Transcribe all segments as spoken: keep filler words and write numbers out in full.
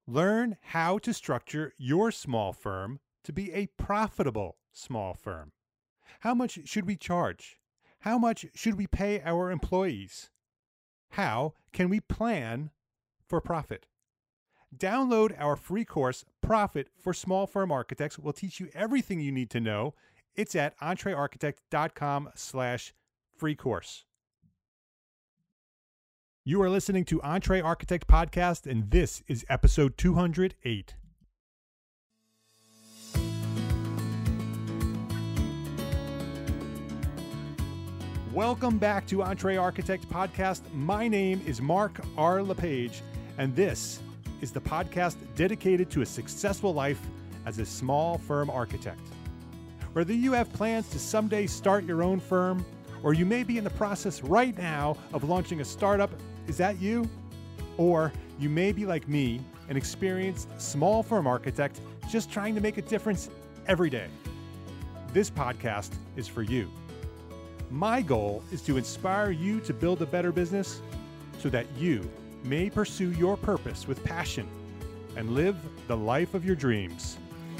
Learn how to structure your small firm to be a profitable small firm. How much should we charge? How much should we pay our employees? How can we plan for profit? Download our free course, Profit for Small Firm Architects. We'll teach you everything you need to know. It's at entrearchitect.com slash free course. You are listening to Entre Architect Podcast, and this is episode two hundred eight. Welcome back to Entre Architect Podcast. My name is Mark R. LePage, and this is the podcast dedicated to a successful life as a small firm architect. Whether you have plans to someday start your own firm, or you may be in the process right now of launching a startup, is that you? Or you may be like me, an experienced small firm architect just trying to make a difference every day. This podcast is for you. My goal is to inspire you to build a better business so that you may pursue your purpose with passion and live the life of your dreams.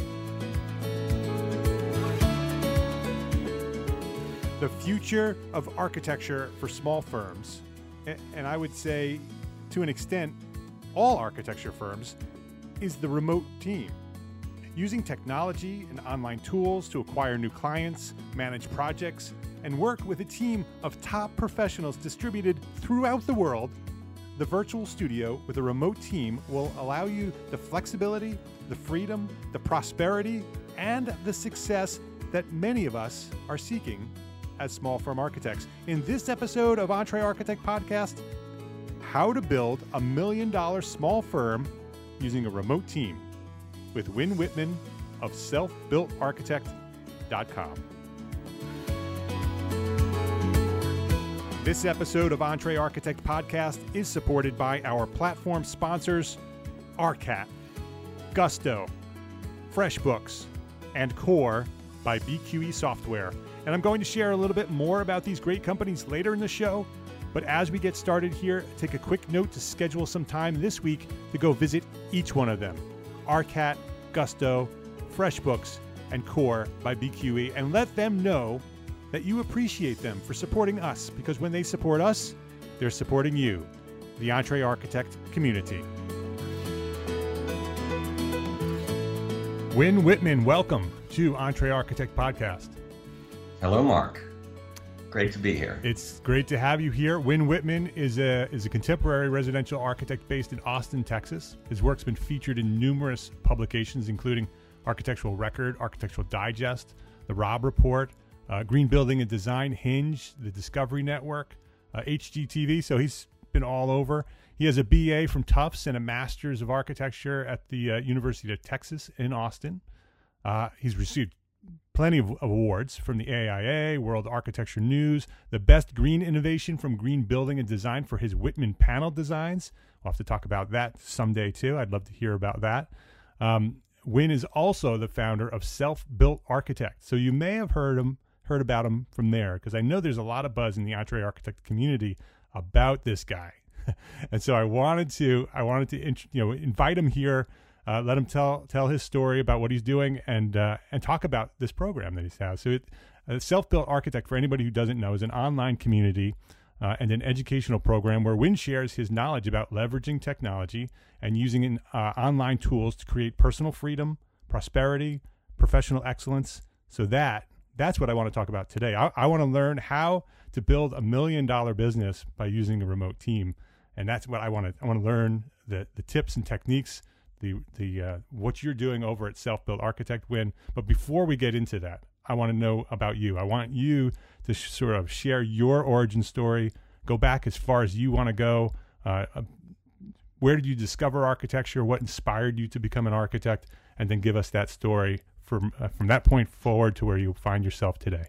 The future of architecture for small firms, and I would say to an extent, all architecture firms, is the remote team. Using technology and online tools to acquire new clients, manage projects, and work with a team of top professionals distributed throughout the world, the virtual studio with a remote team will allow you the flexibility, the freedom, the prosperity, and the success that many of us are seeking as small firm architects. In this episode of Entre Architect Podcast, how to build a million dollar small firm using a remote team with Win Whitman of self built architect dot com. This episode of Entre Architect Podcast is supported by our platform sponsors, Arcat, Gusto, FreshBooks, and Core by B Q E Software. And I'm going to share a little bit more about these great companies later in the show. But as we get started here, take a quick note to schedule some time this week to go visit each one of them. Arcat, Gusto, FreshBooks, and Core by B Q E, and let them know that you appreciate them for supporting us, because when they support us, they're supporting you, the Entre Architect community. Win Whitman, welcome to Entre Architect Podcast. Hello, Mark. Great to be here. It's great to have you here. Win Whitman is a is a contemporary residential architect based in Austin, Texas. His work's been featured in numerous publications, including Architectural Record, Architectural Digest, The Robb Report, uh, Green Building and Design, Hinge, the Discovery Network, uh, H G T V. So he's been all over. He has a B A from Tufts and a Master's of Architecture at the uh, University of Texas in Austin. Uh, he's received plenty of awards from the A I A, World Architecture News, the Best Green Innovation from Green Building and Design for his Whitman panel designs. We'll have to talk about that someday too. I'd love to hear about that. Um, Win is also the founder of Self Built Architect. So you may have heard him, heard about him from there, because I know there's a lot of buzz in the Entre Architect community about this guy. And so I wanted to, I wanted to, you know, invite him here. Uh, let him tell tell his story about what he's doing, and uh, and talk about this program that he has. So, it, uh, Self-Built Architect, for anybody who doesn't know, is an online community uh, and an educational program where Win shares his knowledge about leveraging technology and using in, uh, online tools to create personal freedom, prosperity, professional excellence. So that that's what I want to talk about today. I, I want to learn how to build a million dollar business by using a remote team, and that's what I want to I want to learn the the tips and techniques. The the uh, what you're doing over at Self-Built Architect, Win. But before we get into that, I want to know about you. I want you to sh- sort of share your origin story. Go back as far as you want to go. Uh, uh, where did you discover architecture? What inspired you to become an architect? And then give us that story from uh, from that point forward to where you find yourself today.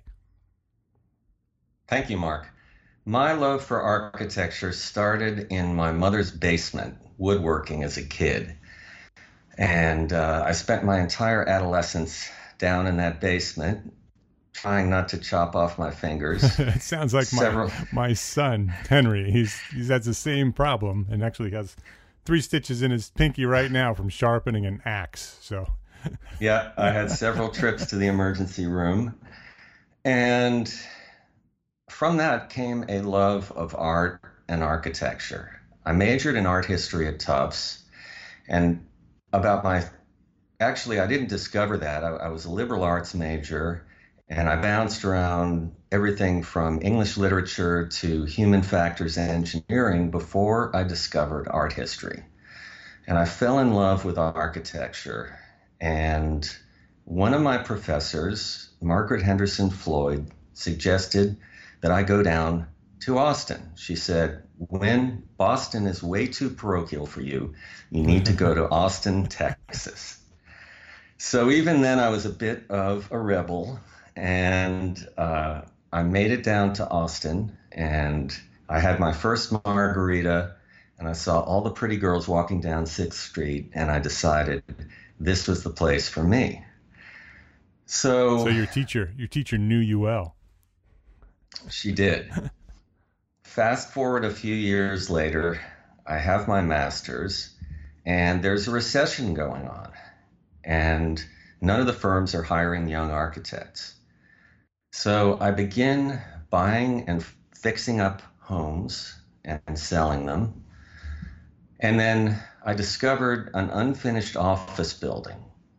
Thank you, Mark. My love for architecture started in my mother's basement, woodworking as a kid. And uh, I spent my entire adolescence down in that basement, trying not to chop off my fingers. It sounds like Several... my my son, Henry. He's he's has the same problem, and actually has three stitches in his pinky right now from sharpening an axe. So, yeah, I had several trips to the emergency room. And from that came a love of art and architecture. I majored in art history at Tufts. And about my, actually, I didn't discover that. I, I was a liberal arts major, and I bounced around everything from English literature to human factors and engineering before I discovered art history. And I fell in love with architecture. And one of my professors, Margaret Henderson Floyd, suggested that I go down to Austin. She said, when Boston is way too parochial for you, you need to go to Austin, Texas. So even then I was a bit of a rebel, and uh, I made it down to Austin, and I had my first margarita, and I saw all the pretty girls walking down sixth Street, and I decided this was the place for me. So, so your teacher, your teacher knew you well. She did. Fast forward a few years later, I have my master's, and there's a recession going on, and none of the firms are hiring young architects. So I begin buying and fixing up homes and selling them. And then I discovered an unfinished office building,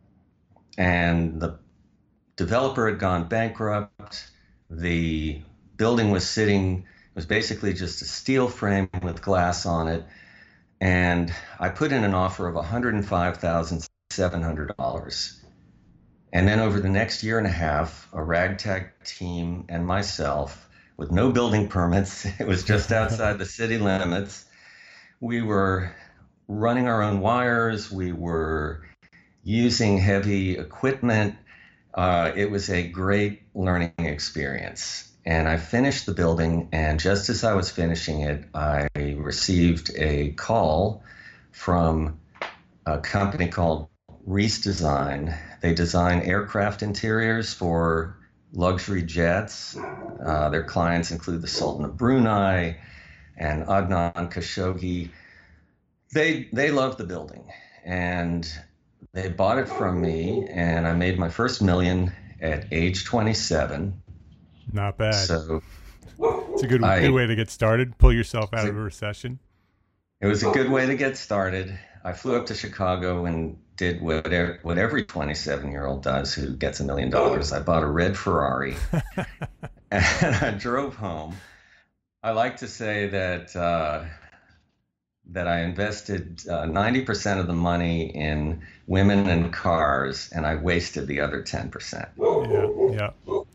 and the developer had gone bankrupt. The building was sitting, it was basically just a steel frame with glass on it. And I put in an offer of one hundred five thousand seven hundred dollars. And then over the next year and a half, a ragtag team and myself, with no building permits, it was just outside the city limits, we were running our own wires, we were using heavy equipment. Uh, it was a great learning experience. And I finished the building, and just as I was finishing it, I received a call from a company called Reese Design. They design aircraft interiors for luxury jets. Uh, their clients include the Sultan of Brunei and Adnan Khashoggi. They, they loved the building, and they bought it from me, and I made my first million at age twenty-seven. Not bad. So it's a good, I, good way to get started. Pull yourself out of a recession. It was a good way to get started. I flew up to Chicago and did what, what every twenty-seven-year-old does who gets a million dollars. I bought a red Ferrari, and I drove home. I like to say that uh, that I invested uh, ninety percent of the money in women and cars, and I wasted the other ten percent. Yeah, yeah.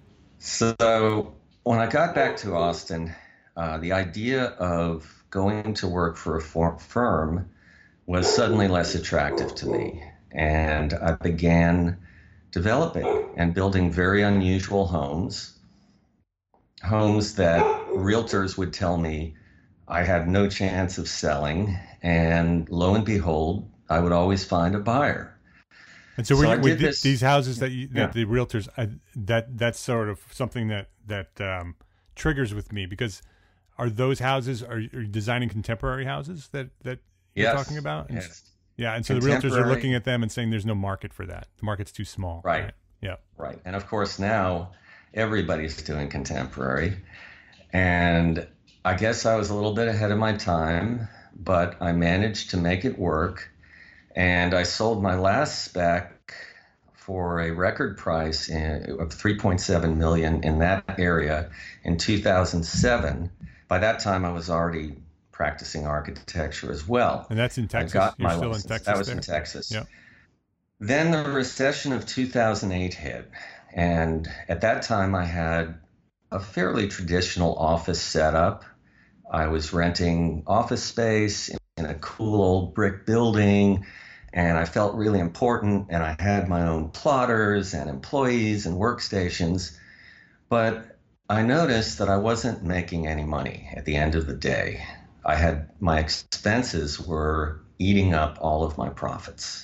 So when I got back to Austin, uh, the idea of going to work for a for- firm was suddenly less attractive to me. And I began developing and building very unusual homes, homes that realtors would tell me I had no chance of selling. And lo and behold, I would always find a buyer. And so, were So you, I with did the- this- these houses that you, that Yeah. the realtors uh, that that's sort of something that that um, triggers with me, because are those houses are, are you designing contemporary houses that that you're Yes. talking about? And s- Yes. Yeah, and so the realtors are Contemporary. looking at them and saying there's no market for that. The market's too small. Right. Yeah. Right. And of course, now everybody's doing contemporary. And I guess I was a little bit ahead of my time, but I managed to make it work. And I sold my last spec for a record price in, of three point seven million dollars in that area in two thousand seven. By that time, I was already practicing architecture as well. And that's in Texas. I got You're my still license. in Texas. That was there? in Texas. Yeah. Then the recession of two thousand eight hit. And at that time, I had a fairly traditional office setup. I was renting office space in a cool old brick building, and I felt really important, and I had my own plotters and employees and workstations. But I noticed that I wasn't making any money at the end of the day. I had, my expenses were eating up all of my profits.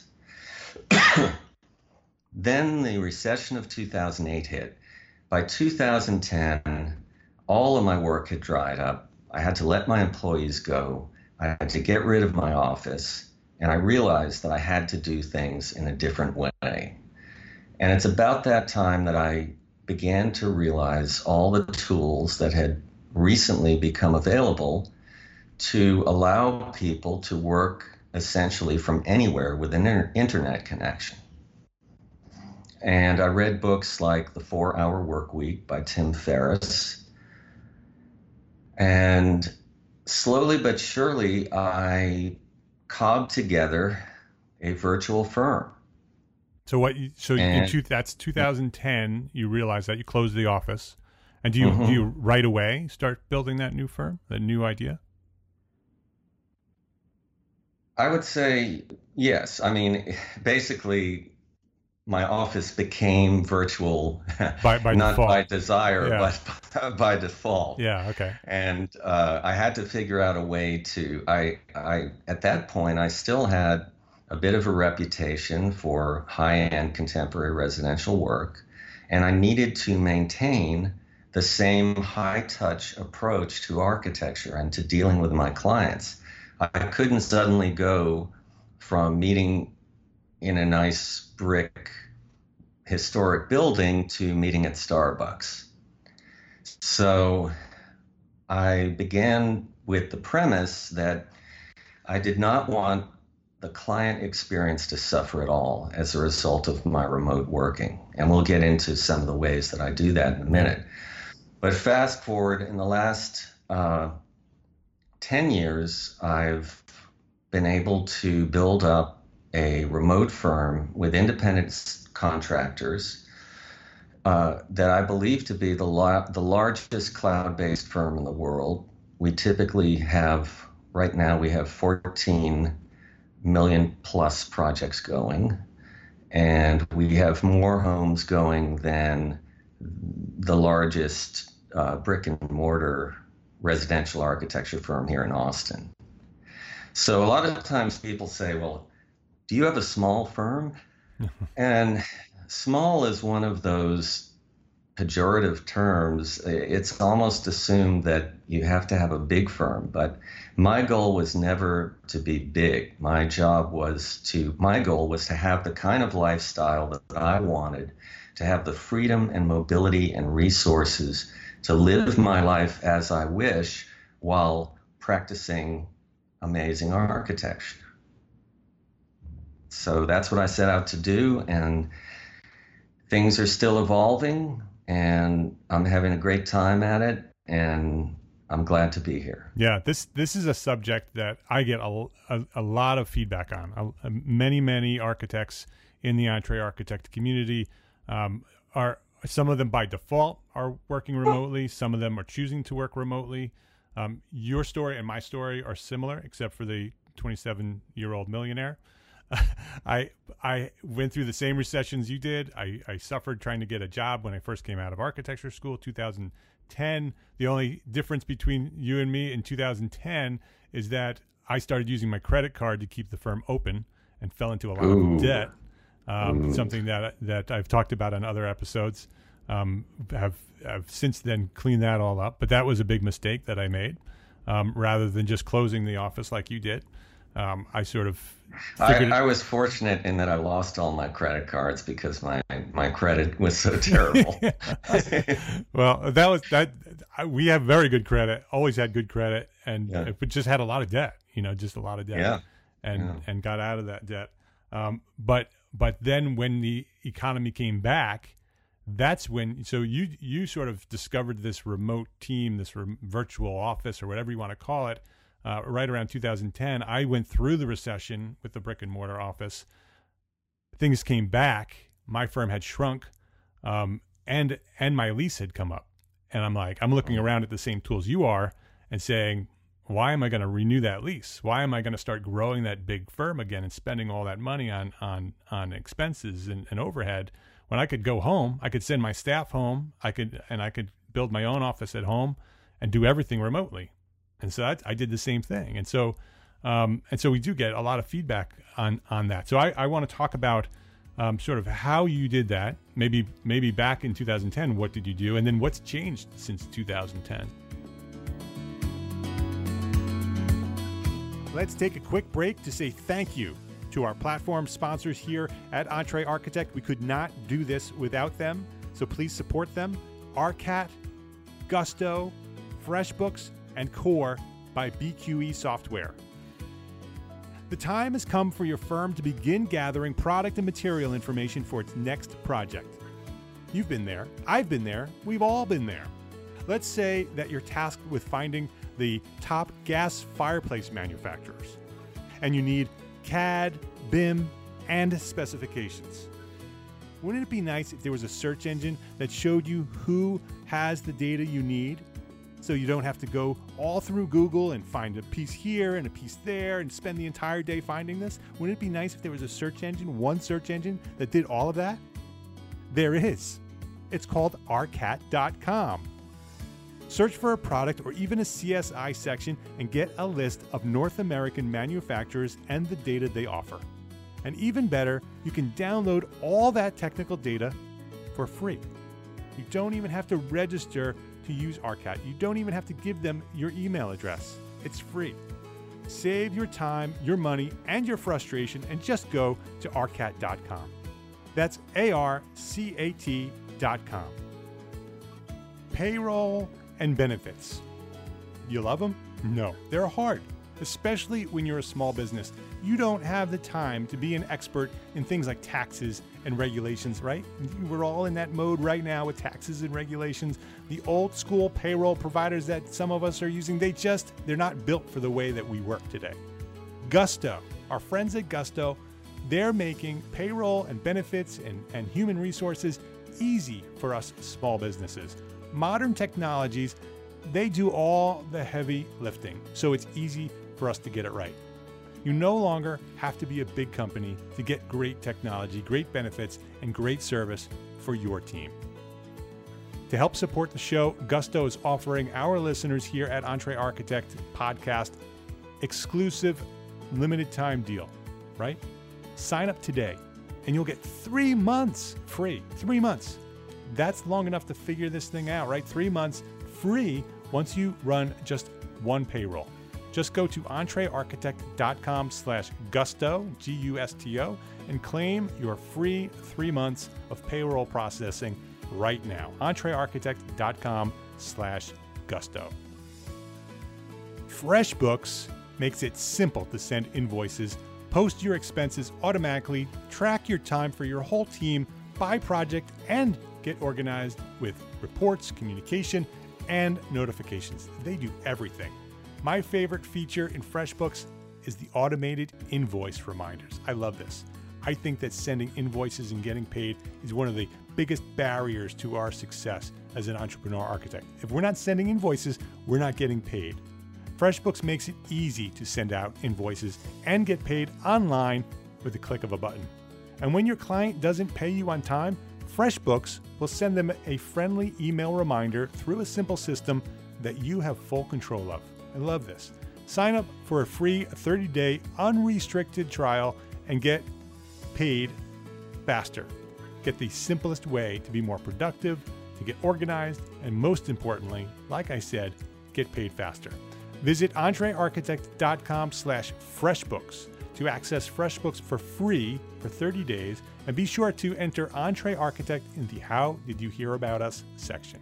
Then the recession of two thousand eight hit. By two thousand ten, all of my work had dried up. I had to let my employees go. I had to get rid of my office, and I realized that I had to do things in a different way. And it's about that time that I began to realize all the tools that had recently become available to allow people to work essentially from anywhere with an inter- internet connection. And I read books like The Four-Hour Workweek by Tim Ferriss. And slowly but surely, I cobbed together a virtual firm. So what? You, so and, in two, that's two thousand ten. You realize that you closed the office, and do you mm-hmm. do you right away start building that new firm, that new idea? I would say yes. I mean, basically, my office became virtual, by, by not default. by desire, yeah. but by default. Yeah. Okay. And uh, I had to figure out a way to. I, I at that point, I still had a bit of a reputation for high-end contemporary residential work, and I needed to maintain the same high-touch approach to architecture and to dealing with my clients. I couldn't suddenly go from meeting in a nice brick historic building to meeting at Starbucks. So I began with the premise that I did not want the client experience to suffer at all as a result of my remote working. And we'll get into some of the ways that I do that in a minute. But fast forward, in the last uh, ten years, I've been able to build up a remote firm with independent contractors uh, that I believe to be the, la- the largest cloud-based firm in the world. We typically have, right now, we have fourteen million plus projects going, and we have more homes going than the largest uh, brick and mortar residential architecture firm here in Austin. So a lot of times people say, well, do you have a small firm? And small is one of those pejorative terms. It's almost assumed that you have to have a big firm, but my goal was never to be big. My job was to, my goal was to have the kind of lifestyle that I wanted, to have the freedom and mobility and resources to live my life as I wish while practicing amazing architecture. So that's what I set out to do, and things are still evolving, and I'm having a great time at it, and I'm glad to be here. Yeah, this this is a subject that I get a, a, a lot of feedback on. A, a, many, many architects in the EntreArchitect community um, are, some of them by default are working remotely. Some of them are choosing to work remotely. Um, your story and my story are similar, except for the twenty-seven-year-old millionaire. I I went through the same recessions you did. I, I suffered trying to get a job when I first came out of architecture school, two thousand ten. The only difference between you and me in two thousand ten is that I started using my credit card to keep the firm open and fell into a lot Ooh. of debt. Um, something that that I've talked about on other episodes. Um, have have since then cleaned that all up, but that was a big mistake that I made. Um, rather than just closing the office like you did, um, I sort of. I, I was fortunate in that I lost all my credit cards because my my credit was so terrible. Well, that was that. I, we have very good credit. Always had good credit, and Yeah. but just had a lot of debt. You know, just a lot of debt. Yeah. And Yeah. and got out of that debt. Um, but but then when the economy came back, that's when. So you you sort of discovered this remote team, this re- virtual office, or whatever you want to call it. Uh, right around two thousand ten, I went through the recession with the brick and mortar office. Things came back. My firm had shrunk, um, and and my lease had come up. And I'm like, I'm looking around at the same tools you are and saying, why am I going to renew that lease? Why am I going to start growing that big firm again and spending all that money on on on expenses and, and overhead when I could go home? I could send my staff home. I could and I could build my own office at home and do everything remotely. And so I, I did the same thing. And so, um, and so we do get a lot of feedback on, on that. So I, I want to talk about um, sort of how you did that. Maybe, maybe back in two thousand ten, what did you do? And then what's changed since two thousand ten? let's take a quick break to say thank you to our platform sponsors here at EntreArchitect. We could not do this without them, so please support them. ARCAT, Gusto, FreshBooks, and Core by B Q E Software. The time has come for your firm to begin gathering product and material information for its next project. You've been there, I've been there, we've all been there. Let's say that you're tasked with finding the top gas fireplace manufacturers, and you need C A D, B I M, and specifications. Wouldn't it be nice if there was a search engine that showed you who has the data you need, so you don't have to go all through Google and find a piece here and a piece there and spend the entire day finding this? Wouldn't it be nice if there was a search engine, one search engine, that did all of that? There is. It's called arcat dot com. Search for a product or even a C S I section and get a list of North American manufacturers and the data they offer. And even better, you can download all that technical data for free. You don't even have to register to use ARCAT. You don't even have to give them your email address. It's free. Save your time, your money, and your frustration and just go to arcat dot com. That's A R C A T dot com. Payroll and benefits. You love them? No, they're hard, especially when you're a small business. You don't have the time to be an expert in things like taxes and regulations, right? We're all in that mode right now with taxes and regulations. The old school payroll providers that some of us are using, they just, they're not built for the way that we work today. Gusto, our friends at Gusto, they're making payroll and benefits and, and human resources easy for us small businesses. Modern technologies, they do all the heavy lifting, so it's easy for us to get it right. You no longer have to be a big company to get great technology, great benefits, and great service for your team. To help support the show, Gusto is offering our listeners here at EntreArchitect Podcast exclusive limited time deal, right? Sign up today and you'll get three months free. Three months. That's long enough to figure this thing out, right? Three months free once you run just one payroll. Just go to entrearchitect dot com slash gusto, G U S T O, and claim your free three months of payroll processing right now. entrearchitect dot com slash gusto. FreshBooks makes it simple to send invoices, post your expenses automatically, track your time for your whole team by project, and get organized with reports, communication, and notifications. They do everything. My favorite feature in FreshBooks is the automated invoice reminders. I love this. I think that sending invoices and getting paid is one of the biggest barriers to our success as an entrepreneur architect. If we're not sending invoices, we're not getting paid. FreshBooks makes it easy to send out invoices and get paid online with the click of a button. And when your client doesn't pay you on time, FreshBooks will send them a friendly email reminder through a simple system that you have full control of. I love this. Sign up for a free thirty-day unrestricted trial and get paid faster. Get the simplest way to be more productive, to get organized, and most importantly, like I said, get paid faster. Visit entrearchitect dot com slash freshbooks to access FreshBooks for free for thirty days, and be sure to enter EntreArchitect in the How Did You Hear About Us section.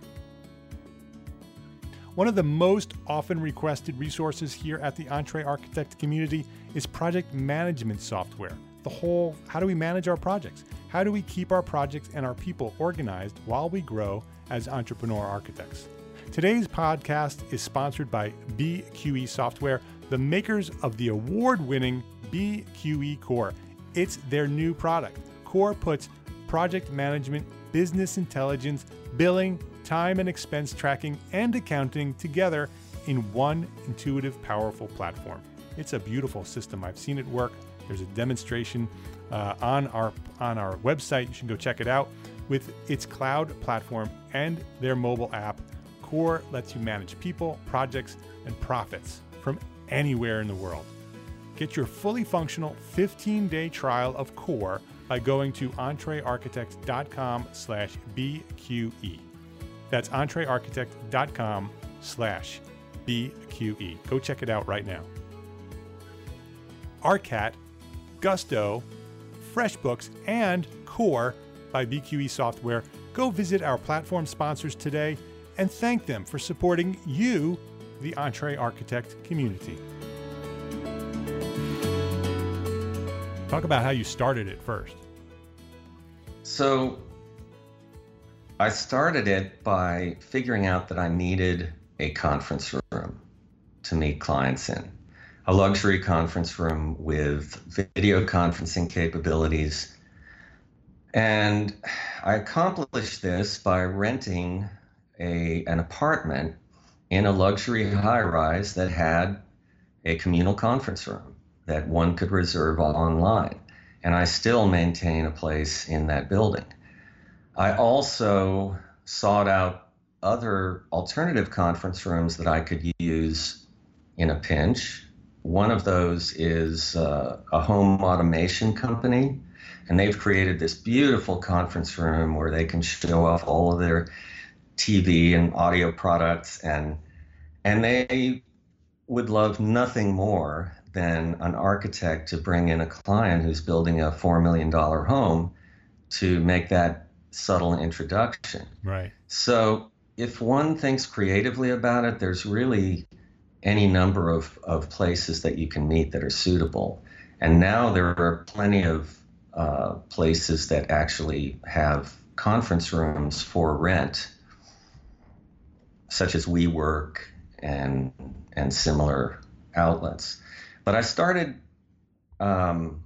One of the most often requested resources here at the EntreArchitect community is project management software. The whole, how do we manage our projects? How do we keep our projects and our people organized while we grow as entrepreneur architects? Today's podcast is sponsored by B Q E Software, the makers of the award-winning B Q E Core. It's their new product. Core puts project management, business intelligence, billing, time and expense tracking, and accounting together in one intuitive, powerful platform. It's a beautiful system. I've seen it work. There's a demonstration uh, on our on our website. You should go check it out. With its cloud platform and their mobile app, Core lets you manage people, projects, and profits from anywhere in the world. Get your fully functional fifteen-day trial of Core by going to entrearchitect dot com slash B Q E. That's entrearchitect dot com slash B Q E. Go check it out right now. ARCAT, Gusto, FreshBooks, and Core by B Q E Software, go visit our platform sponsors today and thank them for supporting you, the EntreArchitect community. Talk about how you started it first. So I started it by figuring out that I needed a conference room to meet clients in, a luxury conference room with video conferencing capabilities. And I accomplished this by renting a, an apartment in a luxury high-rise that had a communal conference room that one could reserve online. And I still maintain a place in that building. I also sought out other alternative conference rooms that I could use in a pinch. One of those is uh, a home automation company, and they've created this beautiful conference room where they can show off all of their T V and audio products, and and they would love nothing more than an architect to bring in a client who's building a four million dollars home to make that subtle introduction. Right. So if one thinks creatively about it, there's really any number of, of places that you can meet that are suitable. And now there are plenty of uh, places that actually have conference rooms for rent, such as WeWork and and similar outlets. But I started um,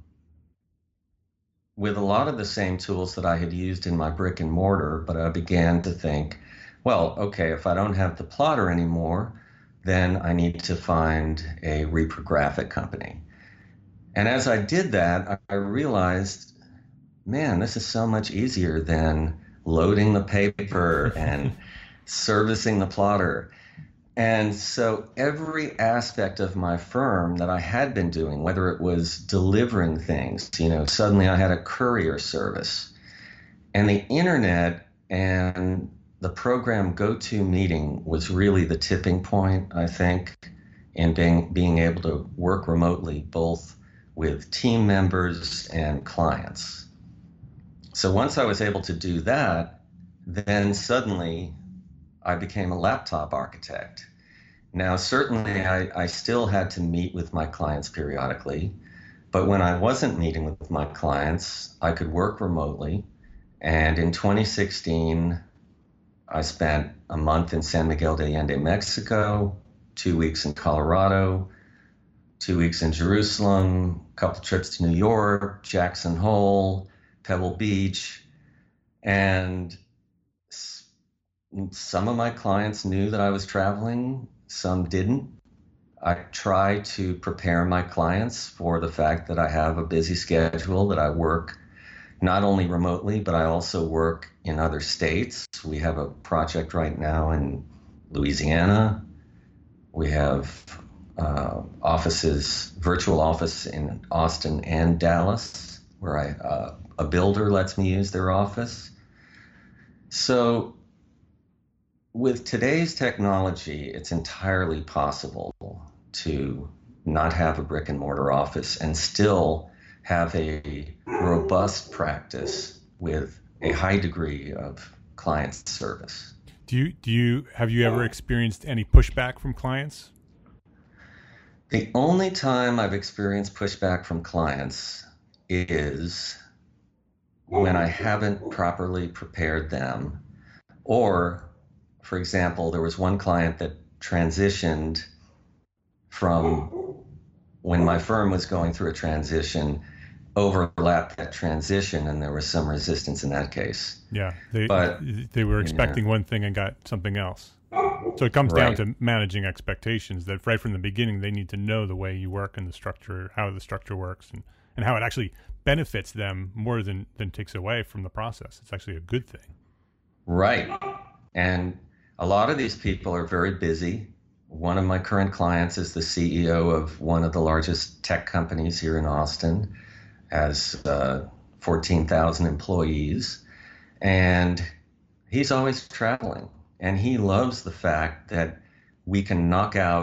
with a lot of the same tools that I had used in my brick and mortar, but I began to think, well, okay, if I don't have the plotter anymore, then I need to find a reprographic company. And as I did that, I realized, man, this is so much easier than loading the paper and servicing the plotter. And so every aspect of my firm that I had been doing, whether it was delivering things, you know, suddenly I had a courier service. And the internet and the program GoToMeeting was really the tipping point, I think, in being, being able to work remotely, both with team members and clients. So once I was able to do that, then suddenly I became a laptop architect. Now, certainly I, I still had to meet with my clients periodically, but when I wasn't meeting with my clients, I could work remotely. And in twenty sixteen, I spent a month in San Miguel de Allende, Mexico, two weeks in Colorado, two weeks in Jerusalem, a couple trips to New York, Jackson Hole, Pebble Beach, and some of my clients knew that I was traveling, some didn't. I try to prepare my clients for the fact that I have a busy schedule, that I work not only remotely, but I also work in other states. We have a project right now in Louisiana. We have uh, offices, virtual office in Austin and Dallas, where I uh, a builder lets me use their office. So with today's technology, it's entirely possible to not have a brick and mortar office and still have a robust practice with a high degree of client service. Do you do you have you ever experienced any pushback from clients? The only time I've experienced pushback from clients is when I haven't properly prepared them, or, for example, there was one client that transitioned from when my firm was going through a transition, overlapped that transition, and there was some resistance in that case. Yeah, they but, they were expecting yeah. one thing and got something else. So it comes Right. down to managing expectations, that right from the beginning they need to know the way you work and the structure, how the structure works, and, and how it actually benefits them more than, than takes away from the process. It's actually a good thing. Right. And a lot of these people are very busy. One of my current clients is the C E O of one of the largest tech companies here in Austin, has uh, fourteen thousand employees, and he's always traveling. And he loves the fact that we can knock out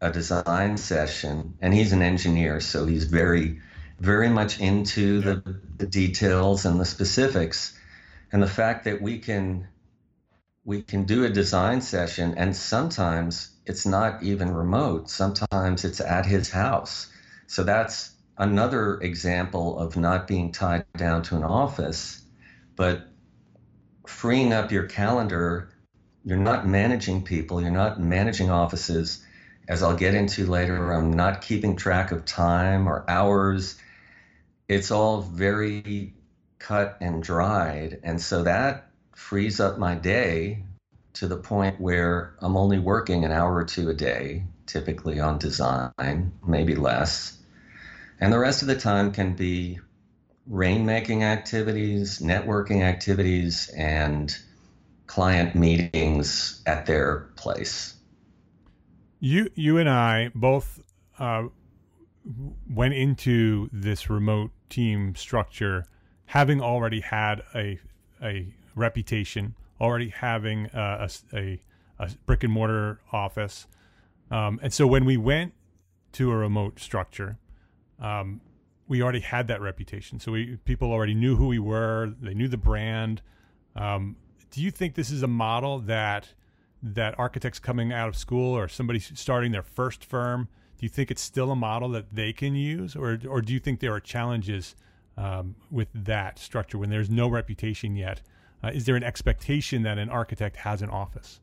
a design session, and he's an engineer, so he's very, very much into Yeah. the, the details and the specifics. And the fact that we can we can do a design session, and sometimes it's not even remote. Sometimes it's at his house. So that's another example of not being tied down to an office, but freeing up your calendar. You're not managing people, you're not managing offices. As I'll get into later, I'm not keeping track of time or hours. It's all very cut and dried. And so that frees up my day to the point where I'm only working an hour or two a day, typically on design, maybe less. And the rest of the time can be rainmaking activities, networking activities, and client meetings at their place. You you and I both uh, went into this remote team structure having already had a a reputation, already having a, a, a brick and mortar office, um, and so when we went to a remote structure, um, we already had that reputation. So we people already knew who we were. They knew the brand. Um, do you think this is a model that that architects coming out of school or somebody starting their first firm, do you think it's still a model that they can use, or or do you think there are challenges um, with that structure when there's no reputation yet? Uh, is there an expectation that an architect has an office?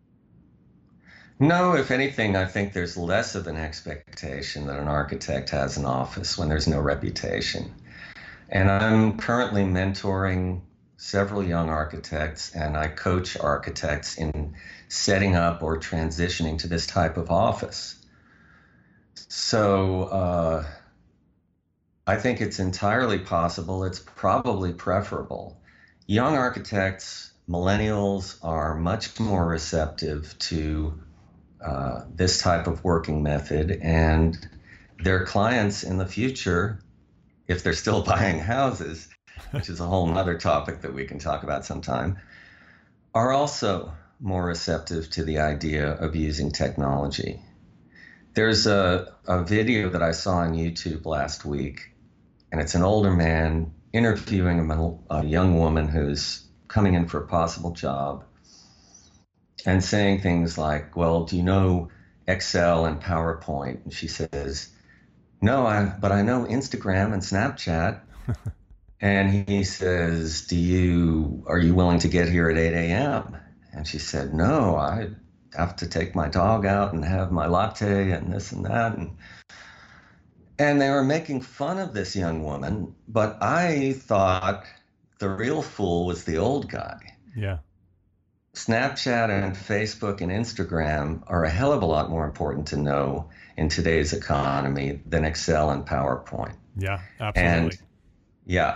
No, if anything, I think there's less of an expectation that an architect has an office when there's no reputation. And I'm currently mentoring several young architects, and I coach architects in setting up or transitioning to this type of office. So uh, I think it's entirely possible. It's probably preferable. Young architects, millennials, are much more receptive to uh, this type of working method, and their clients in the future, if they're still buying houses, which is a whole nother topic that we can talk about sometime, are also more receptive to the idea of using technology. There's a, a video that I saw on YouTube last week, and it's an older man interviewing a, a young woman who's coming in for a possible job and saying things like, well, do you know Excel and PowerPoint? And she says, no, I, but I know Instagram and Snapchat. And he says, do you, are you willing to get here at eight a.m.? And she said, no, I have to take my dog out and have my latte and this and that. And, and they were making fun of this young woman, but I thought the real fool was the old guy. Yeah. Snapchat and Facebook and Instagram are a hell of a lot more important to know in today's economy than Excel and PowerPoint. Yeah, absolutely. And yeah.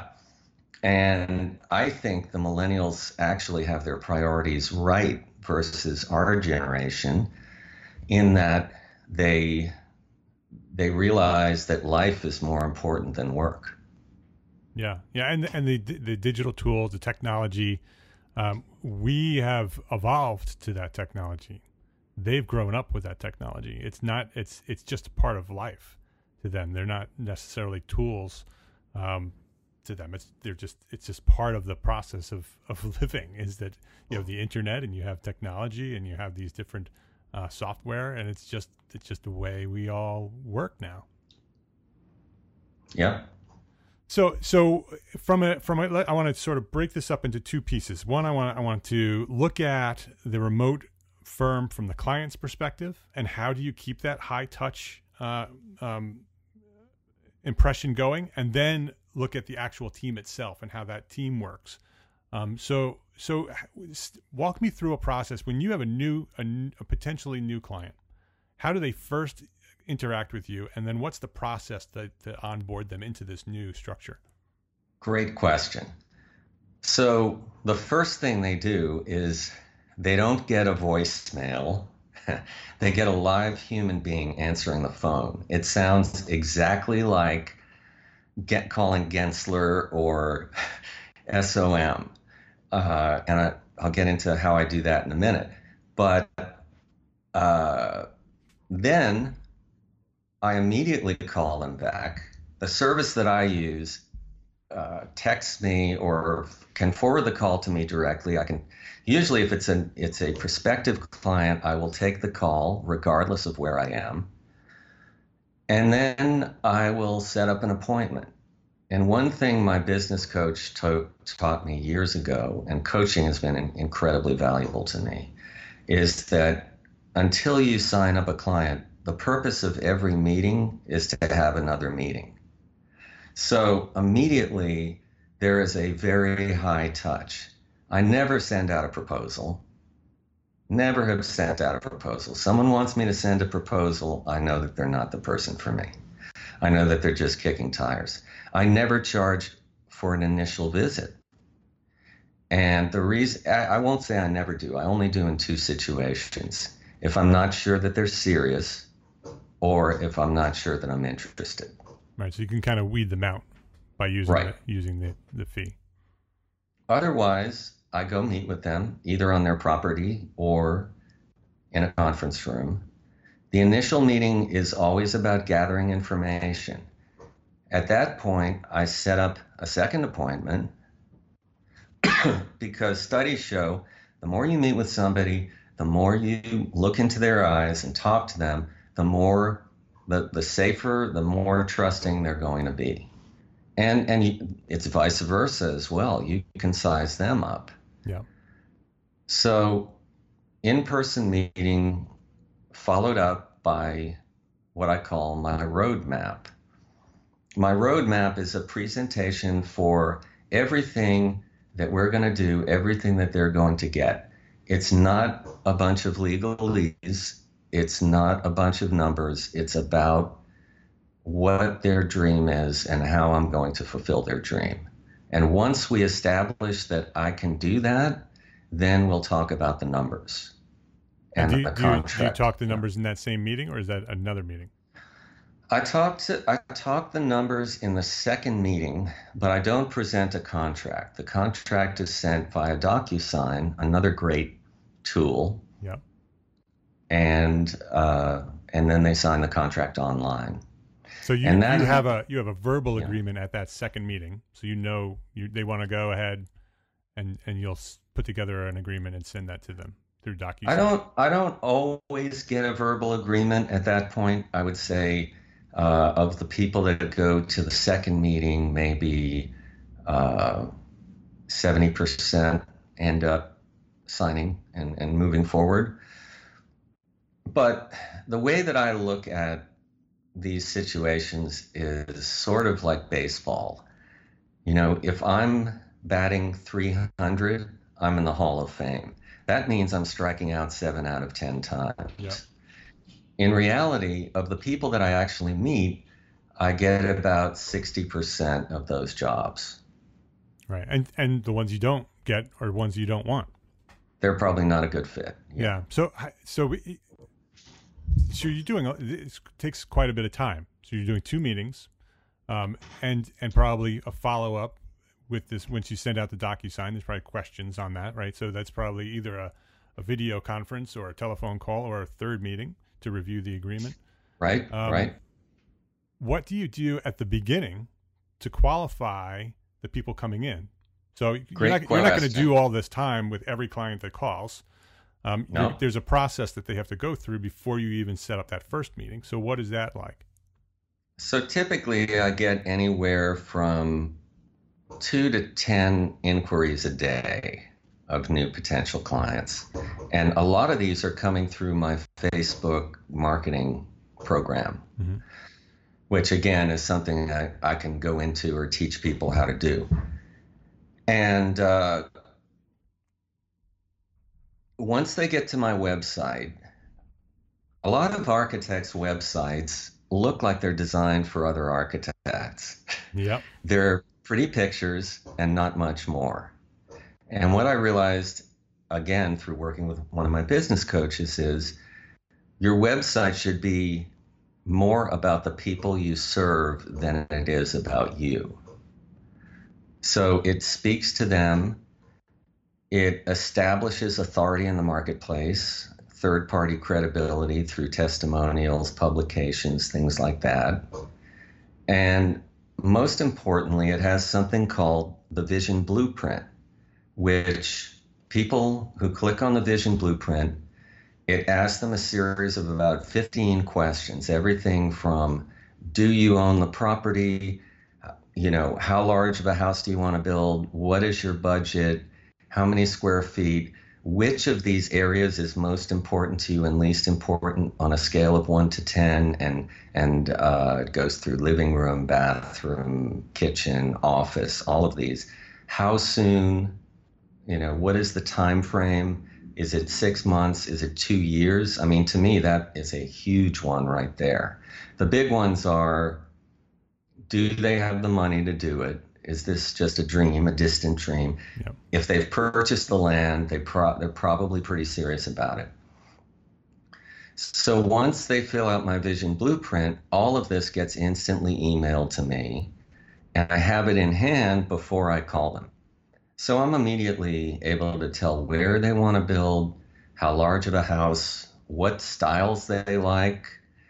And I think the millennials actually have their priorities right versus our generation, in that they they realize that life is more important than work. Yeah, yeah, and and the the digital tools, the technology, um, we have evolved to that technology. They've grown up with that technology. It's not. It's it's just a part of life to them. They're not necessarily tools um, to them. It's they're just. It's just part of the process of of living. Is that you have the internet and you have technology and you have these different uh, software, and it's just it's just the way we all work now. Yeah. So, so from a from a, I want to sort of break this up into two pieces. One, I want I want to look at the remote firm from the client's perspective, and how do you keep that high touch uh, um, impression going, and then look at the actual team itself and how that team works. Um, so, so walk me through a process when you have a new, a, a potentially new client. How do they first interact with you, and then what's the process to, to onboard them into this new structure? Great question. So the first thing they do is they don't get a voicemail. They get a live human being answering the phone. It sounds exactly like get calling Gensler or S O M. Uh, and I, I'll get into how I do that in a minute. But uh, Then I immediately call them back. The service that I use uh, texts me or can forward the call to me directly. I can usually, if it's an it's a prospective client, I will take the call regardless of where I am, and then I will set up an appointment. And one thing my business coach to- taught me years ago, and coaching has been in- incredibly valuable to me, is that until you sign up a client, the purpose of every meeting is to have another meeting. So immediately, there is a very high touch. I never send out a proposal. Never have sent out a proposal. Someone wants me to send a proposal, I know that they're not the person for me. I know that they're just kicking tires. I never charge for an initial visit. And the reason, I, I won't say I never do, I only do in two situations. If I'm not sure that they're serious, or if I'm not sure that I'm interested. Right, so you can kind of weed them out by using right. the, using the, the fee. Otherwise, I go meet with them either on their property or in a conference room. The initial meeting is always about gathering information. At that point, I set up a second appointment because studies show the more you meet with somebody, the more you look into their eyes and talk to them, the more, the, the safer, the more trusting they're going to be. And and you, it's vice versa as well. You can size them up. Yeah. So in-person meeting followed up by what I call my roadmap. My roadmap is a presentation for everything that we're going to do, everything that they're going to get. It's not a bunch of legalese. It's not a bunch of numbers. It's about what their dream is and how I'm going to fulfill their dream. And once we establish that I can do that, then we'll talk about the numbers and, and do, you, the do, you, contract. do you talk the numbers in that same meeting, or is that another meeting? I talked I talk the numbers in the second meeting, but I don't present a contract. The contract is sent via DocuSign, another great tool. Yeah. And uh, and then they sign the contract online. So you, and that, you have a you have a verbal yeah. agreement at that second meeting. So you know you they want to go ahead, and and you'll put together an agreement and send that to them through DocuSign. I don't I don't always get a verbal agreement at that point. I would say uh, of the people that go to the second meeting, maybe uh, seventy percent end up signing and, and moving forward. But the way that I look at these situations is sort of like baseball. You know, if I'm batting three hundred, I'm in the Hall of Fame. That means I'm striking out seven out of ten times. Yeah. In reality, of the people that I actually meet, I get about sixty percent of those jobs. Right. And and the ones you don't get are ones you don't want. They're probably not a good fit. Yeah. yeah. So so we, so you're doing it takes quite a bit of time. So you're doing two meetings, um, and and probably a follow up with this. Once you send out the DocuSign, there's probably questions on that, right? So that's probably either a, a video conference or a telephone call or a third meeting to review the agreement. Right. Um, right. What do you do at the beginning to qualify the people coming in? So Great you're not, you're not going to do all this time with every client that calls. Um, no. There's a process that they have to go through before you even set up that first meeting. So what is that like? So typically I get anywhere from two to ten inquiries a day of new potential clients. And a lot of these are coming through my Facebook marketing program, mm-hmm. which again is something I, I can go into or teach people how to do. And uh, once they get to my website, a lot of architects' websites look like they're designed for other architects. Yep. They're pretty pictures and not much more. And what I realized, again, through working with one of my business coaches is your website should be more about the people you serve than it is about you. So it speaks to them. It establishes authority in the marketplace. third-party credibility through testimonials, publications, things like that. And most importantly, it has something called the Vision Blueprint, which people who click on the Vision Blueprint, it asks them a series of about fifteen questions, everything from, do you own the property? You know, how large of a house do you want to build? What is your budget? How many square feet? Which of these areas is most important to you and least important on a scale of one to ten? And, and uh, it goes through living room, bathroom, kitchen, office, all of these. How soon? You know, what is the time frame? Is it six months? Is it two years? I mean, to me, that is a huge one right there. The big ones are, do they have the money to do it? Is this just a dream, a distant dream? Yep. If they've purchased the land, they pro- they're probably pretty serious about it. So once they fill out my Vision Blueprint, all of this gets instantly emailed to me, and I have it in hand before I call them. So I'm immediately able to tell where they want to build, how large of a house, what styles they like,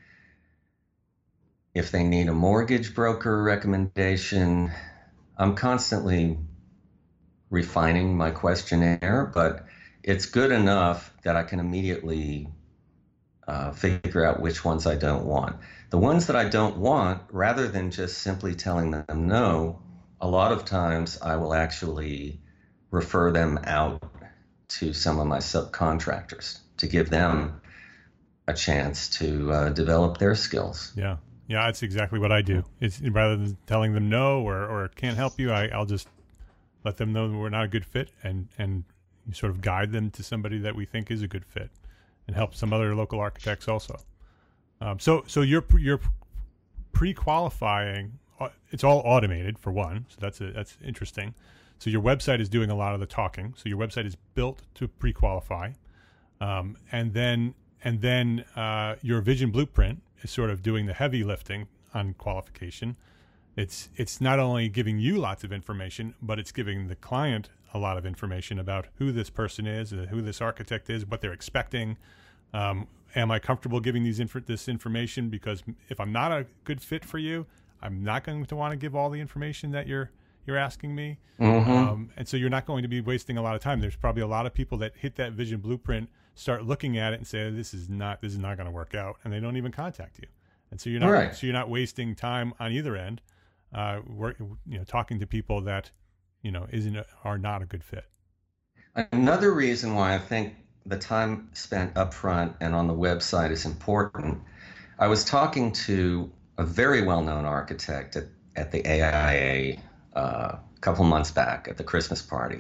if they need a mortgage broker recommendation. I'm constantly refining my questionnaire, but it's good enough that I can immediately uh, figure out which ones I don't want. The ones that I don't want, rather than just simply telling them no, a lot of times I will actually refer them out to some of my subcontractors to give them a chance to uh, develop their skills. Yeah. Yeah, that's exactly what I do. It's rather than telling them no or, or can't help you, I, I'll just let them know we're not a good fit, and, and sort of guide them to somebody that we think is a good fit, and help some other local architects also. Um, so so you're you're pre-qualifying. It's all automated for one, so that's a, that's interesting. So your website is doing a lot of the talking. So your website is built to pre-qualify, um, and then and then uh, your Vision Blueprint is sort of doing the heavy lifting on qualification. It's it's not only giving you lots of information, but it's giving the client a lot of information about who this person is, uh, who this architect is, what they're expecting. Um, am I comfortable giving these inf- this information? Because if I'm not a good fit for you, I'm not going to want to give all the information that you're you're asking me. Mm-hmm. Um, and so you're not going to be wasting a lot of time. There's probably a lot of people that hit that Vision Blueprint, start looking at it and say, this is not this is not going to work out, and they don't even contact you. And so you're not right. so you're not wasting time on either end, uh, work, you know, talking to people that, you know, isn't a, are not a good fit. Another reason why I think the time spent up front and on the website is important. I was talking to a very well-known architect at, at the A I A uh, a couple months back at the Christmas party.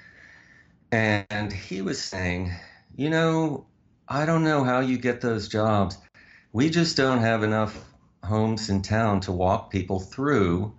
And he was saying, you know, I don't know how you get those jobs. We just don't have enough homes in town to walk people through.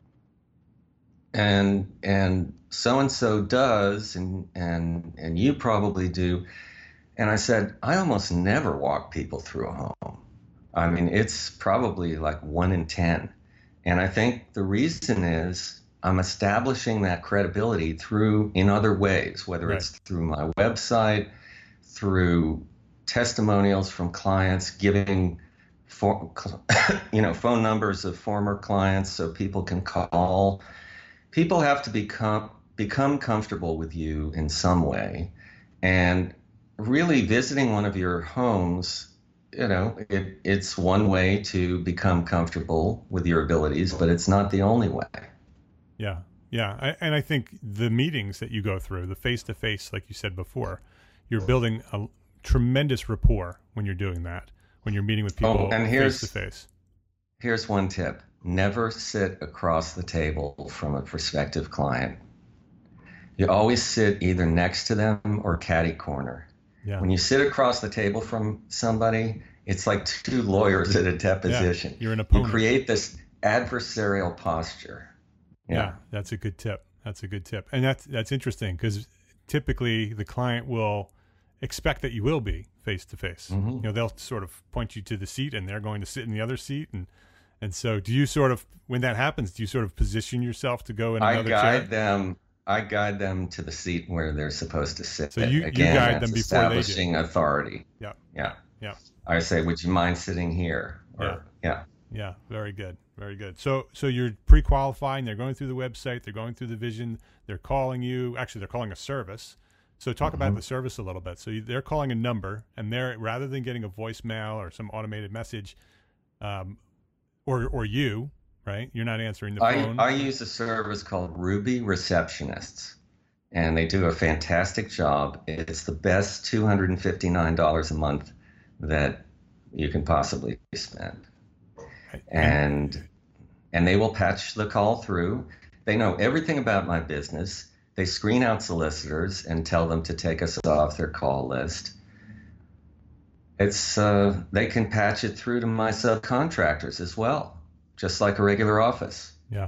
And and so-and-so does, and, and, and you probably do. And I said, I almost never walk people through a home. I mean, it's probably like one in ten. And I think the reason is I'm establishing that credibility through in other ways, whether right. it's through my website, through testimonials from clients, giving for, you know, phone numbers of former clients so people can call. People have to become become comfortable with you in some way. And really visiting one of your homes, you know, it, it's one way to become comfortable with your abilities, but it's not the only way. Yeah, yeah. I, and I think the meetings that you go through, the face-to-face, like you said before, you're building a tremendous rapport when you're doing that, when you're meeting with people oh, and here's, face-to-face. Here's one tip. Never sit across the table from a prospective client. You always sit either next to them or catty corner. Yeah. When you sit across the table from somebody, it's like two lawyers at a deposition. Yeah, you're an opponent. You create this adversarial posture. Yeah. yeah, that's a good tip. That's a good tip. And that's that's interesting because typically the client will expect that you will be face to face. You know, they'll sort of point you to the seat and they're going to sit in the other seat. And and so do you sort of, when that happens, do you sort of position yourself to go in another chair? I guide chair? them. I guide them to the seat where they're supposed to sit. So you, Again, you guide that's them before they do. establishing authority. Yeah. Yeah. Yeah. I say, would you mind sitting here? Or, yeah. yeah. Yeah. Very good. Very good. So, so you're pre-qualifying. They're going through the website. They're going through the vision. They're calling you. Actually, they're calling a service. So talk mm-hmm. about the service a little bit. So you, they're calling a number, and they're rather than getting a voicemail or some automated message, um, or or you, right? You're not answering the phone. I, I use a service called Ruby Receptionists, and they do a fantastic job. It's the best two hundred fifty-nine dollars a month that you can possibly spend. Right. And and they will patch the call through. They know everything about my business. They screen out solicitors and tell them to take us off their call list. It's uh, they can patch it through to my subcontractors as well, just like a regular office. Yeah.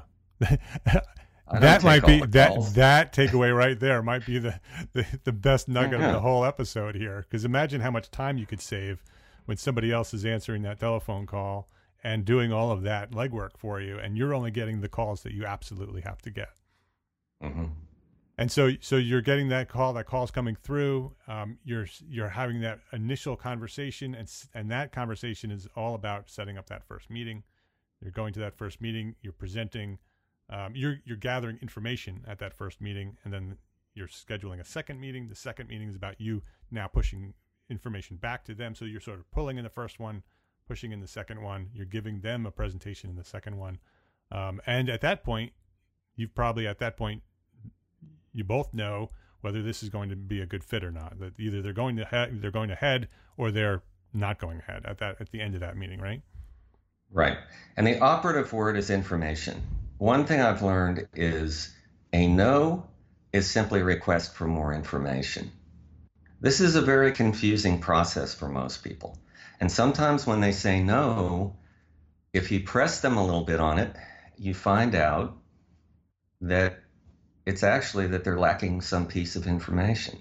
That might be that that takeaway right there might be the the, the best nugget yeah. of the whole episode here. Because imagine how much time you could save when somebody else is answering that telephone call and doing all of that legwork for you, and you're only getting the calls that you absolutely have to get. Mm-hmm. And so, so you're getting that call. That call's coming through. Um, you're you're having that initial conversation, and and that conversation is all about setting up that first meeting. You're going to that first meeting. You're presenting. Um, you're you're gathering information at that first meeting, and then you're scheduling a second meeting. The second meeting is about you now pushing information back to them. So you're sort of pulling in the first one, pushing in the second one. You're giving them a presentation in the second one, um, and at that point, you've probably at that point. You both know whether this is going to be a good fit or not. That either they're going to he- they're going ahead or they're not going ahead at that at the end of that meeting, right? Right. And the operative word is information. One thing I've learned is a no is simply a request for more information. This is a very confusing process for most people. And sometimes when they say no, if you press them a little bit on it, you find out that it's actually that they're lacking some piece of information.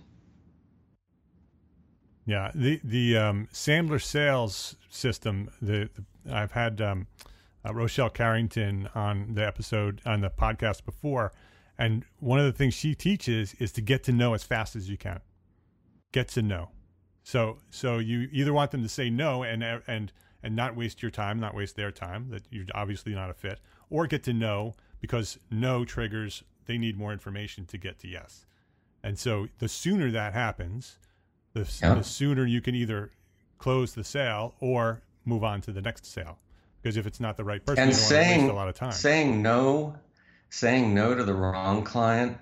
Yeah, the the um, Sandler sales system. The, the I've had um, uh, Rochelle Carrington on the episode on the podcast before, and one of the things she teaches is to get to know as fast as you can. Get to know. So so you either want them to say no and and and not waste your time, not waste their time. That you're obviously not a fit, or get to know because no triggers. They need more information to get to yes. And so the sooner that happens, the, yeah. the sooner you can either close the sale or move on to the next sale. Because if it's not the right person, and you don't saying, want to waste a lot of time. Saying no, saying no to the wrong client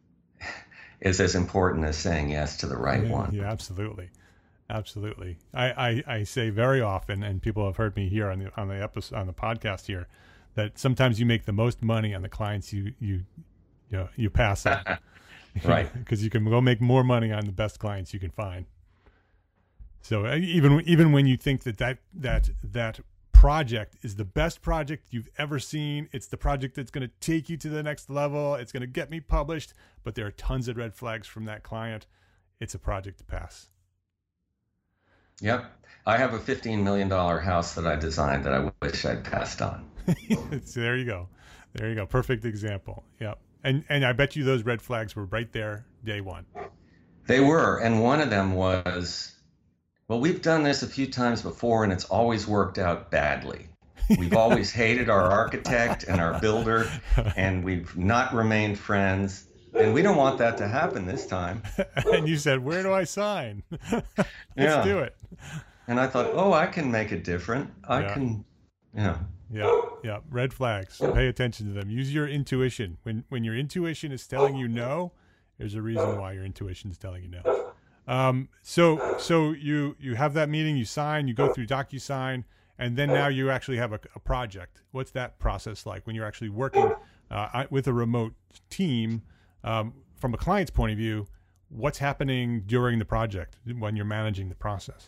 is as important as saying yes to the right yeah, one. Yeah, absolutely. Absolutely. I, I, I say very often, and people have heard me here on the on the episode on the podcast here, that sometimes you make the most money on the clients you you You know, you pass on. Right. Because you can go make more money on the best clients you can find. So even even when you think that that, that that project is the best project you've ever seen, it's the project that's going to take you to the next level, it's going to get me published, but there are tons of red flags from that client, it's a project to pass. Yep. I have a fifteen million dollars house that I designed that I wish I'd passed on. So there you go. There you go. Perfect example. Yep. And and I bet you those red flags were right there day one. They were. And one of them was, well, we've done this a few times before and it's always worked out badly. We've always hated our architect and our builder and we've not remained friends. And we don't want that to happen this time. And you said, where do I sign? Let's yeah. do it. And I thought, oh, I can make it different. I yeah. can, yeah. Yeah, yeah. Red flags. Pay attention to them. Use your intuition. When when your intuition is telling you no, there's a reason why your intuition is telling you no. Um, so so you you have that meeting, you sign, you go through DocuSign, and then now you actually have a, a project. What's that process like when you're actually working uh, with a remote team? Um, from a client's point of view, what's happening during the project when you're managing the process?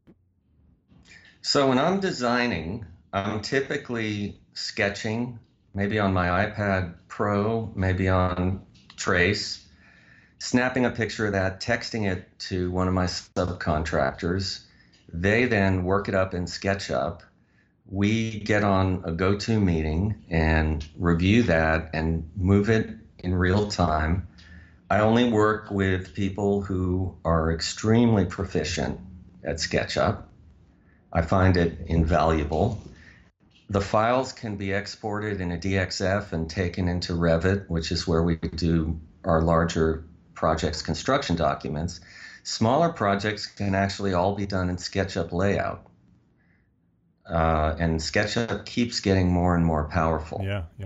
So when I'm designing, I'm typically sketching, maybe on my iPad Pro, maybe on Trace, snapping a picture of that, texting it to one of my subcontractors. They then work it up in SketchUp. We get on a go-to meeting and review that and move it in real time I only work with people who are extremely proficient at SketchUp. I find it invaluable. The files can be exported in a D X F and taken into Revit, which is where we do our larger projects construction documents. Smaller projects can actually all be done in SketchUp layout. Uh, and SketchUp keeps getting more and more powerful. Yeah, yeah.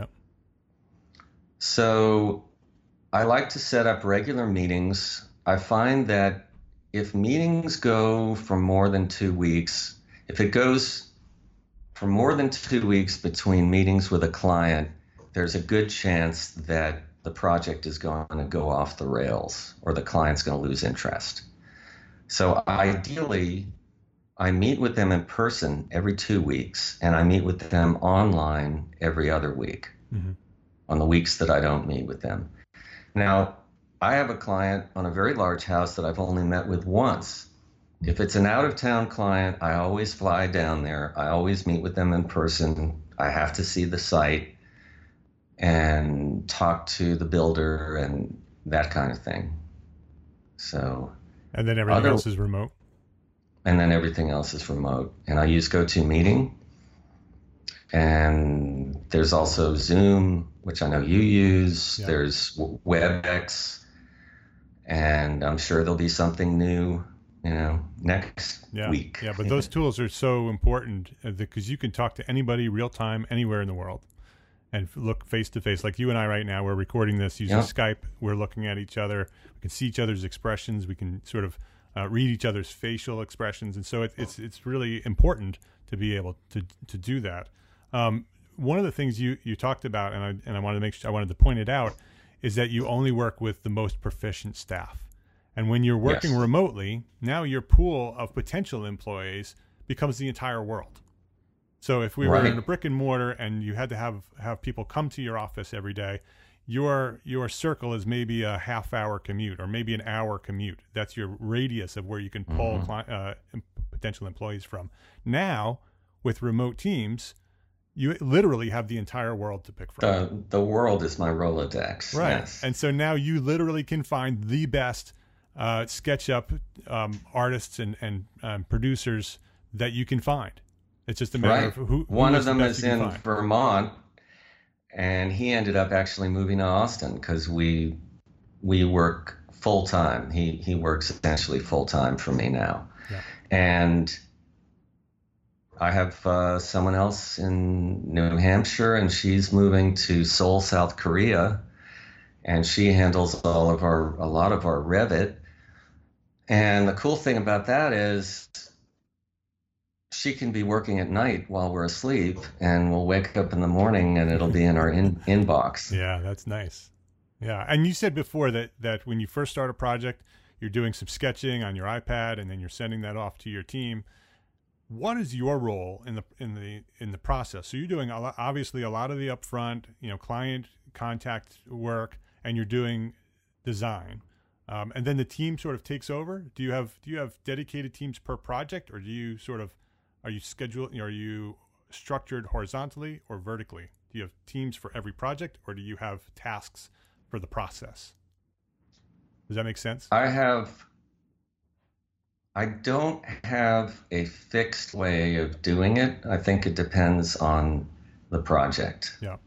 So I like to set up regular meetings. I find that if meetings go for more than two weeks, if it goes for more than two weeks between meetings with a client, there's a good chance that the project is going to go off the rails or the client's going to lose interest. So ideally, I meet with them in person every two weeks, and I meet with them online every other week mm-hmm. on the weeks that I don't meet with them. Now, I have a client on a very large house that I've only met with once. If it's an out-of-town client, I always fly down there. I always meet with them in person. I have to see the site and talk to the builder and that kind of thing. So, and then everything other, else is remote. And then everything else is remote. And I use GoToMeeting. And there's also Zoom, which I know you use. Yeah. There's WebEx. And I'm sure there'll be something new, you know, next yeah. week. Yeah, but those tools are so important because you can talk to anybody real time, anywhere in the world, and look face to face. Like you and I right now, we're recording this using yeah. Skype. We're looking at each other. We can see each other's expressions. We can sort of uh, read each other's facial expressions, and so it, it's it's really important to be able to to do that. Um, one of the things you you talked about, and I and I wanted to make sure I wanted to point it out, is that you only work with the most proficient staff. And when you're working yes. remotely, now your pool of potential employees becomes the entire world. So if we right. were in a brick and mortar and you had to have, have people come to your office every day, your your circle is maybe a half hour commute or maybe an hour commute. That's your radius of where you can pull mm-hmm. uh, potential employees from. Now, with remote teams, you literally have the entire world to pick from. The, the world is my Rolodex. Right. Yes. And so now you literally can find the best uh, SketchUp um, artists and, and um, producers that you can find. It's just a matter right. of who, who One is of them the is in find. Vermont, and he ended up actually moving to Austin because we we work full time. He he works essentially full time for me now, yeah. and I have uh, someone else in New Hampshire, and she's moving to Seoul, South Korea, and she handles all of our a lot of our Revit. And the cool thing about that is she can be working at night while we're asleep, and we'll wake up in the morning and it'll be in our in, inbox. Yeah, that's nice. Yeah, and you said before that that when you first start a project, you're doing some sketching on your iPad, and then you're sending that off to your team. What is your role in the in the in the process? So you're doing a lot, obviously a lot of the upfront, you know, client contact work, and you're doing design, um, and then the team sort of takes over. Do you have do you have dedicated teams per project, or do you sort of are you scheduled? Are you structured horizontally or vertically? Do you have teams for every project, or do you have tasks for the process? Does that make sense? I have. I don't have a fixed way of doing it. I think it depends on the project. Yeah.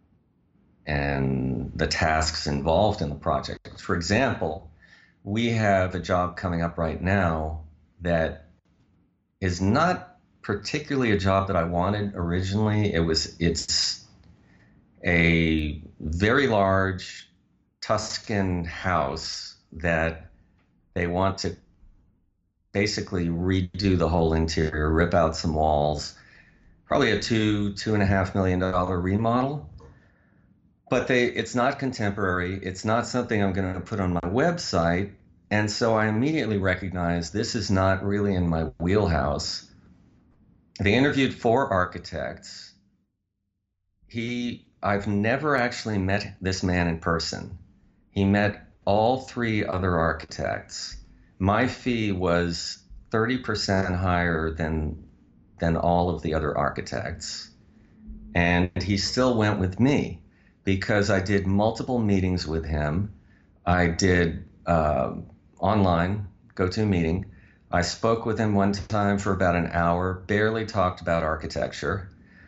And the tasks involved in the project. For example, we have a job coming up right now that is not particularly a job that I wanted originally. It was, it's a very large Tuscan house that they want to basically redo the whole interior, rip out some walls, probably a two, two and a half million dollar remodel. But they, it's not contemporary. It's not something I'm going to put on my website. And so I immediately recognized this is not really in my wheelhouse. They interviewed four architects. He, I've never actually met this man in person. He met all three other architects. My fee was thirty percent higher than than all of the other architects. And he still went with me because I did multiple meetings with him. I did uh, online GoToMeeting. I spoke with him one time for about an hour, barely talked about architecture.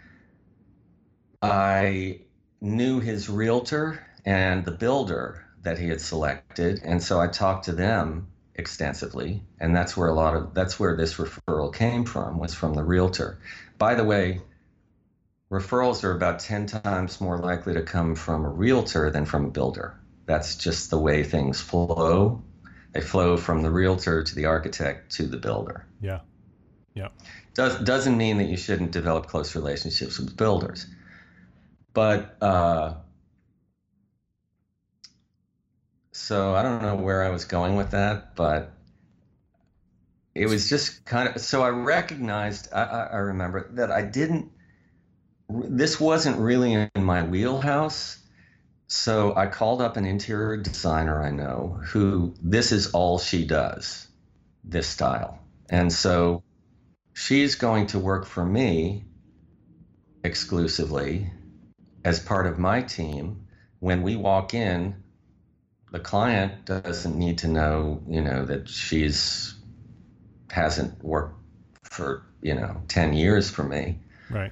I knew his realtor and the builder that he had selected, and so I talked to them extensively, and that's where a lot of that's where this referral came from, was from the realtor. By the way, referrals are about ten times more likely to come from a realtor than from a builder. That's just the way things flow. They flow from the realtor to the architect to the builder. Yeah. Yeah. Does, doesn't mean that you shouldn't develop close relationships with builders. But uh, so I don't know where I was going with that, but it was just kind of, so I recognized, I, I I remember that I didn't, this wasn't really in my wheelhouse. So I called up an interior designer I know who, this is all she does, this style. And so she's going to work for me exclusively as part of my team. When we walk in, the client doesn't need to know, you know, that she's hasn't worked for, you know, ten years for me. Right.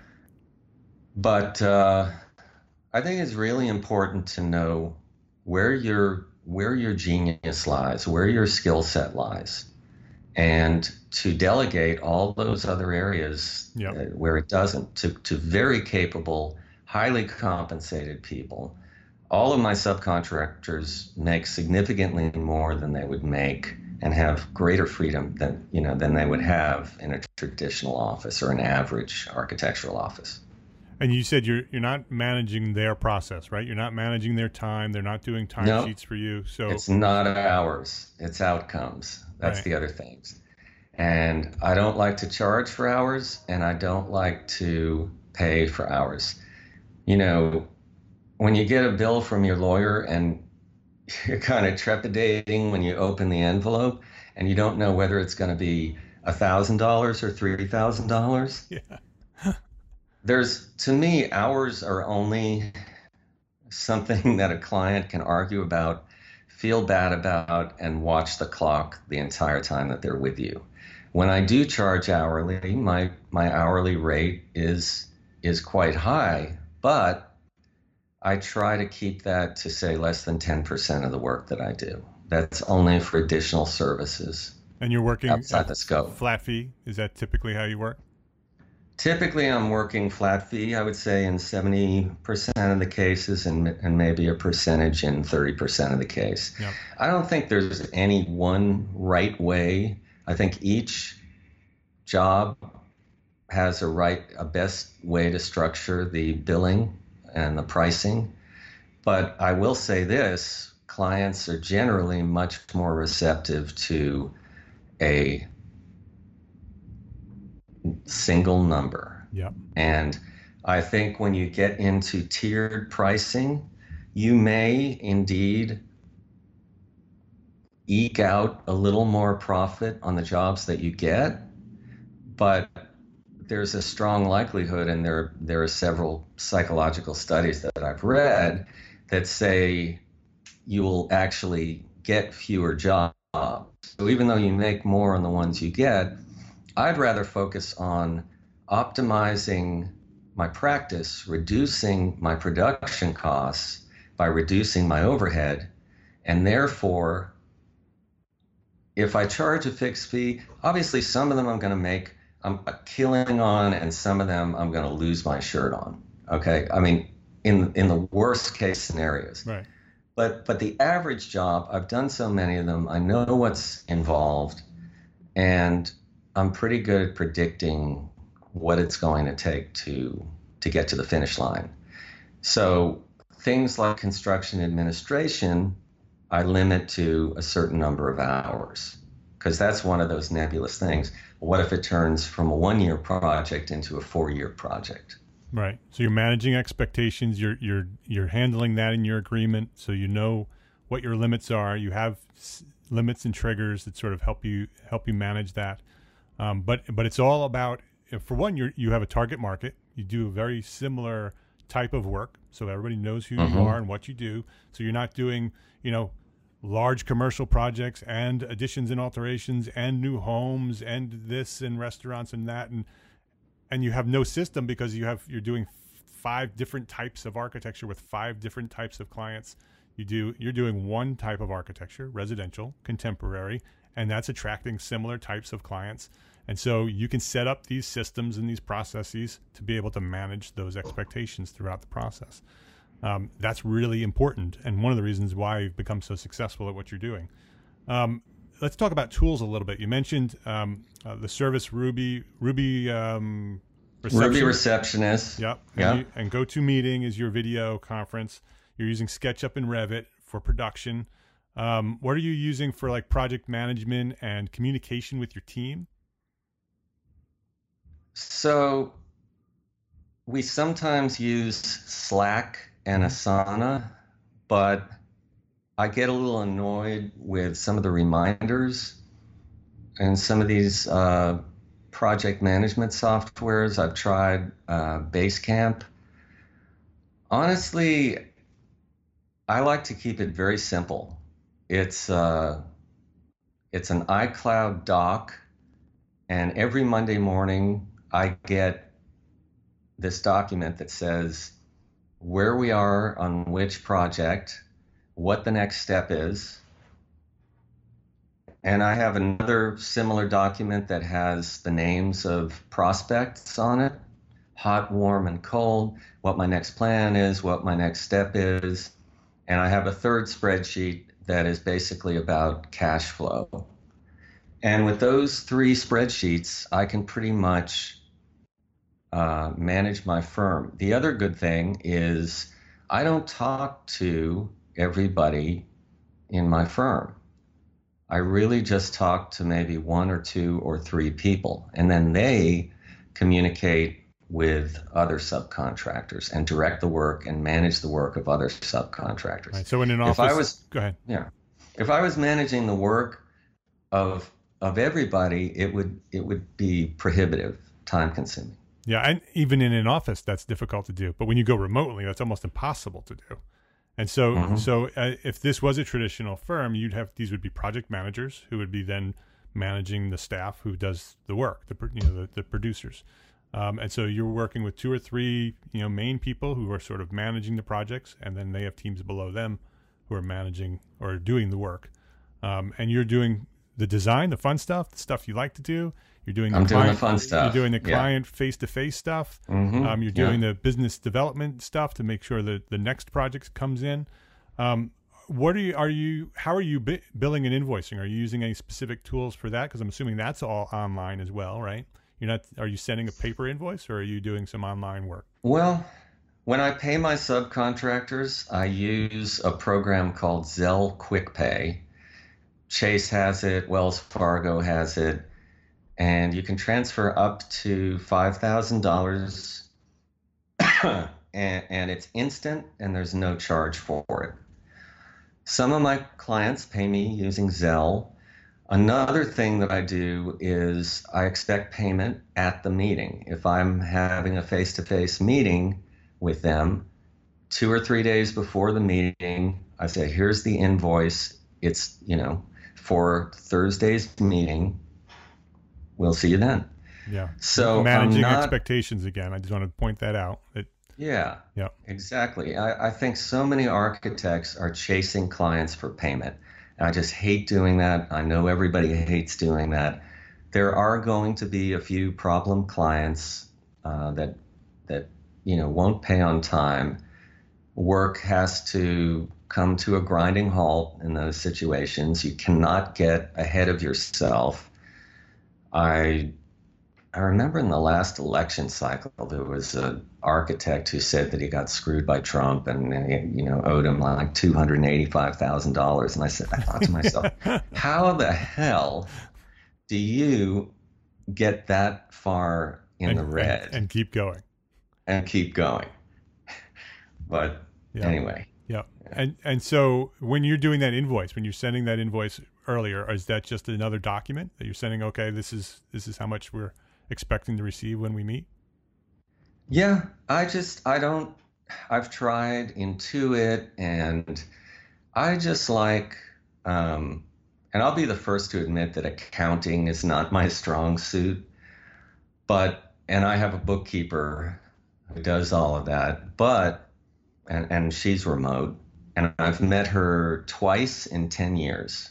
But uh, I think it's really important to know where your where your genius lies, where your skill set lies, and to delegate all those other areas Yep. uh, where it doesn't to, to very capable, highly compensated people. All of my subcontractors make significantly more than they would make and have greater freedom than, you know, than they would have in a traditional office or an average architectural office. And you said you're you're not managing their process, right? You're not managing their time. They're not doing time No, sheets for you. So it's not hours, it's outcomes. That's right. the other things. And I don't like to charge for hours, and I don't like to pay for hours. You know, when you get a bill from your lawyer and you're kind of trepidating when you open the envelope and you don't know whether it's going to be one thousand dollars or three thousand dollars. Yeah. There's, to me, hours are only something that a client can argue about, feel bad about, and watch the clock the entire time that they're with you. When I do charge hourly, my my hourly rate is is quite high, but I try to keep that to, say, less than ten percent of the work that I do. That's only for additional services And you're working outside at the scope. flat fee. Is that typically how you work? Typically, I'm working flat fee, I would say, in seventy percent of the cases, and, and maybe a percentage in thirty percent of the case. Yep. I don't think there's any one right way. I think each job has a right, a best way to structure the billing and the pricing. But I will say this, clients are generally much more receptive to a single number. Yeah. And I think when you get into tiered pricing, you may indeed eke out a little more profit on the jobs that you get, but there's a strong likelihood, and there there are several psychological studies that I've read that say you will actually get fewer jobs. So even though you make more on the ones you get, I'd rather focus on optimizing my practice, reducing my production costs by reducing my overhead, and therefore, if I charge a fixed fee, obviously some of them I'm going to make I'm killing on, and some of them I'm going to lose my shirt on. Okay, I mean, in in the worst case scenarios. Right. But but the average job, I've done so many of them, I know what's involved, and I'm pretty good at predicting what it's going to take to to get to the finish line. So things like construction administration, I limit to a certain number of hours, because that's one of those nebulous things. What if it turns from a one-year project into a four-year project? Right. So you're managing expectations. You're you're you're handling that in your agreement, so you know what your limits are. You have s- limits and triggers that sort of help you help you manage that. Um, but but it's all about, for one, you you have a target market. You do a very similar type of work, so everybody knows who Mm-hmm. you are and what you do. So you're not doing, you know, large commercial projects and additions and alterations and new homes and this and restaurants and that, and and you have no system because you have you're doing five different types of architecture with five different types of clients. You do you're doing one type of architecture, residential, contemporary, and that's attracting similar types of clients. And so you can set up these systems and these processes to be able to manage those expectations throughout the process. Um, that's really important, and one of the reasons why you've become so successful at what you're doing. Um, let's talk about tools a little bit. You mentioned um, uh, the service Ruby Ruby um, Reception. Ruby Receptionist. Yep. Yeah. And, you, and GoToMeeting is your video conference. You're using SketchUp and Revit for production. Um, what are you using for like project management and communication with your team? So we sometimes use Slack and Asana, but I get a little annoyed with some of the reminders and some of these uh, project management softwares. I've tried uh, Basecamp. Honestly, I like to keep it very simple. It's uh, it's an iCloud doc, and every Monday morning I get this document that says where we are on which project, what the next step is. And I have another similar document that has the names of prospects on it, hot, warm, and cold, what my next plan is, what my next step is. And I have a third spreadsheet that is basically about cash flow. And with those three spreadsheets, I can pretty much uh, manage my firm. The other good thing is I don't talk to everybody in my firm. I really just talk to maybe one or two or three people, and then they communicate with other subcontractors and direct the work and manage the work of other subcontractors. Right, so in an office, if I was, go ahead. Yeah, if I was managing the work of of everybody, it would it would be prohibitive, time consuming. Yeah, and even in an office, that's difficult to do. But when you go remotely, that's almost impossible to do. And so, mm-hmm. so uh, if this was a traditional firm, you'd have these would be project managers who would be then managing the staff who does the work, the you know the, the producers. Um, and so you're working with two or three you know main people who are sort of managing the projects, and then they have teams below them who are managing or doing the work. Um, and you're doing the design, the fun stuff, the stuff you like to do. You're doing the I'm client, doing the fun stuff. You're doing the Yeah. client face-to-face stuff. Mm-hmm. Um, you're doing Yeah. the business development stuff to make sure that the next project comes in. Um, what are you? Are you? How are you bi- billing and invoicing? Are you using any specific tools for that? Because I'm assuming that's all online as well, right? You're not. Are you sending a paper invoice, or are you doing some online work? Well, when I pay my subcontractors, I use a program called Zelle QuickPay. Chase has it, Wells Fargo has it, and you can transfer up to five thousand dollars, and, and it's instant, and there's no charge for it. Some of my clients pay me using Zelle. Another thing that I do is I expect payment at the meeting. If I'm having a face-to-face meeting with them, two or three days before the meeting, I say, here's the invoice. It's, you know, for Thursday's meeting. We'll see you then. Yeah. So managing I'm not, expectations again. I just want to point that out. It, yeah, yeah, exactly. I, I think so many architects are chasing clients for payment. I just hate doing that. I know everybody hates doing that. There are going to be a few problem clients uh, that that you know won't pay on time. Work has to come to a grinding halt in those situations. You cannot get ahead of yourself. I I remember in the last election cycle, there was an architect who said that he got screwed by Trump and, you know, owed him like two hundred eighty-five thousand dollars. And I said, I thought to myself, how the hell do you get that far in and, the red and, and keep going and keep going? But yeah. anyway. Yeah. And, and so when you're doing that invoice, when you're sending that invoice earlier, is that just another document that you're sending? Okay, this is, this is how much we're expecting to receive when we meet? Yeah, I just, I don't, I've tried Intuit, and I just like Um, and I'll be the first to admit that accounting is not my strong suit, but, and I have a bookkeeper who does all of that, but, and, and she's remote, and I've met her twice in ten years.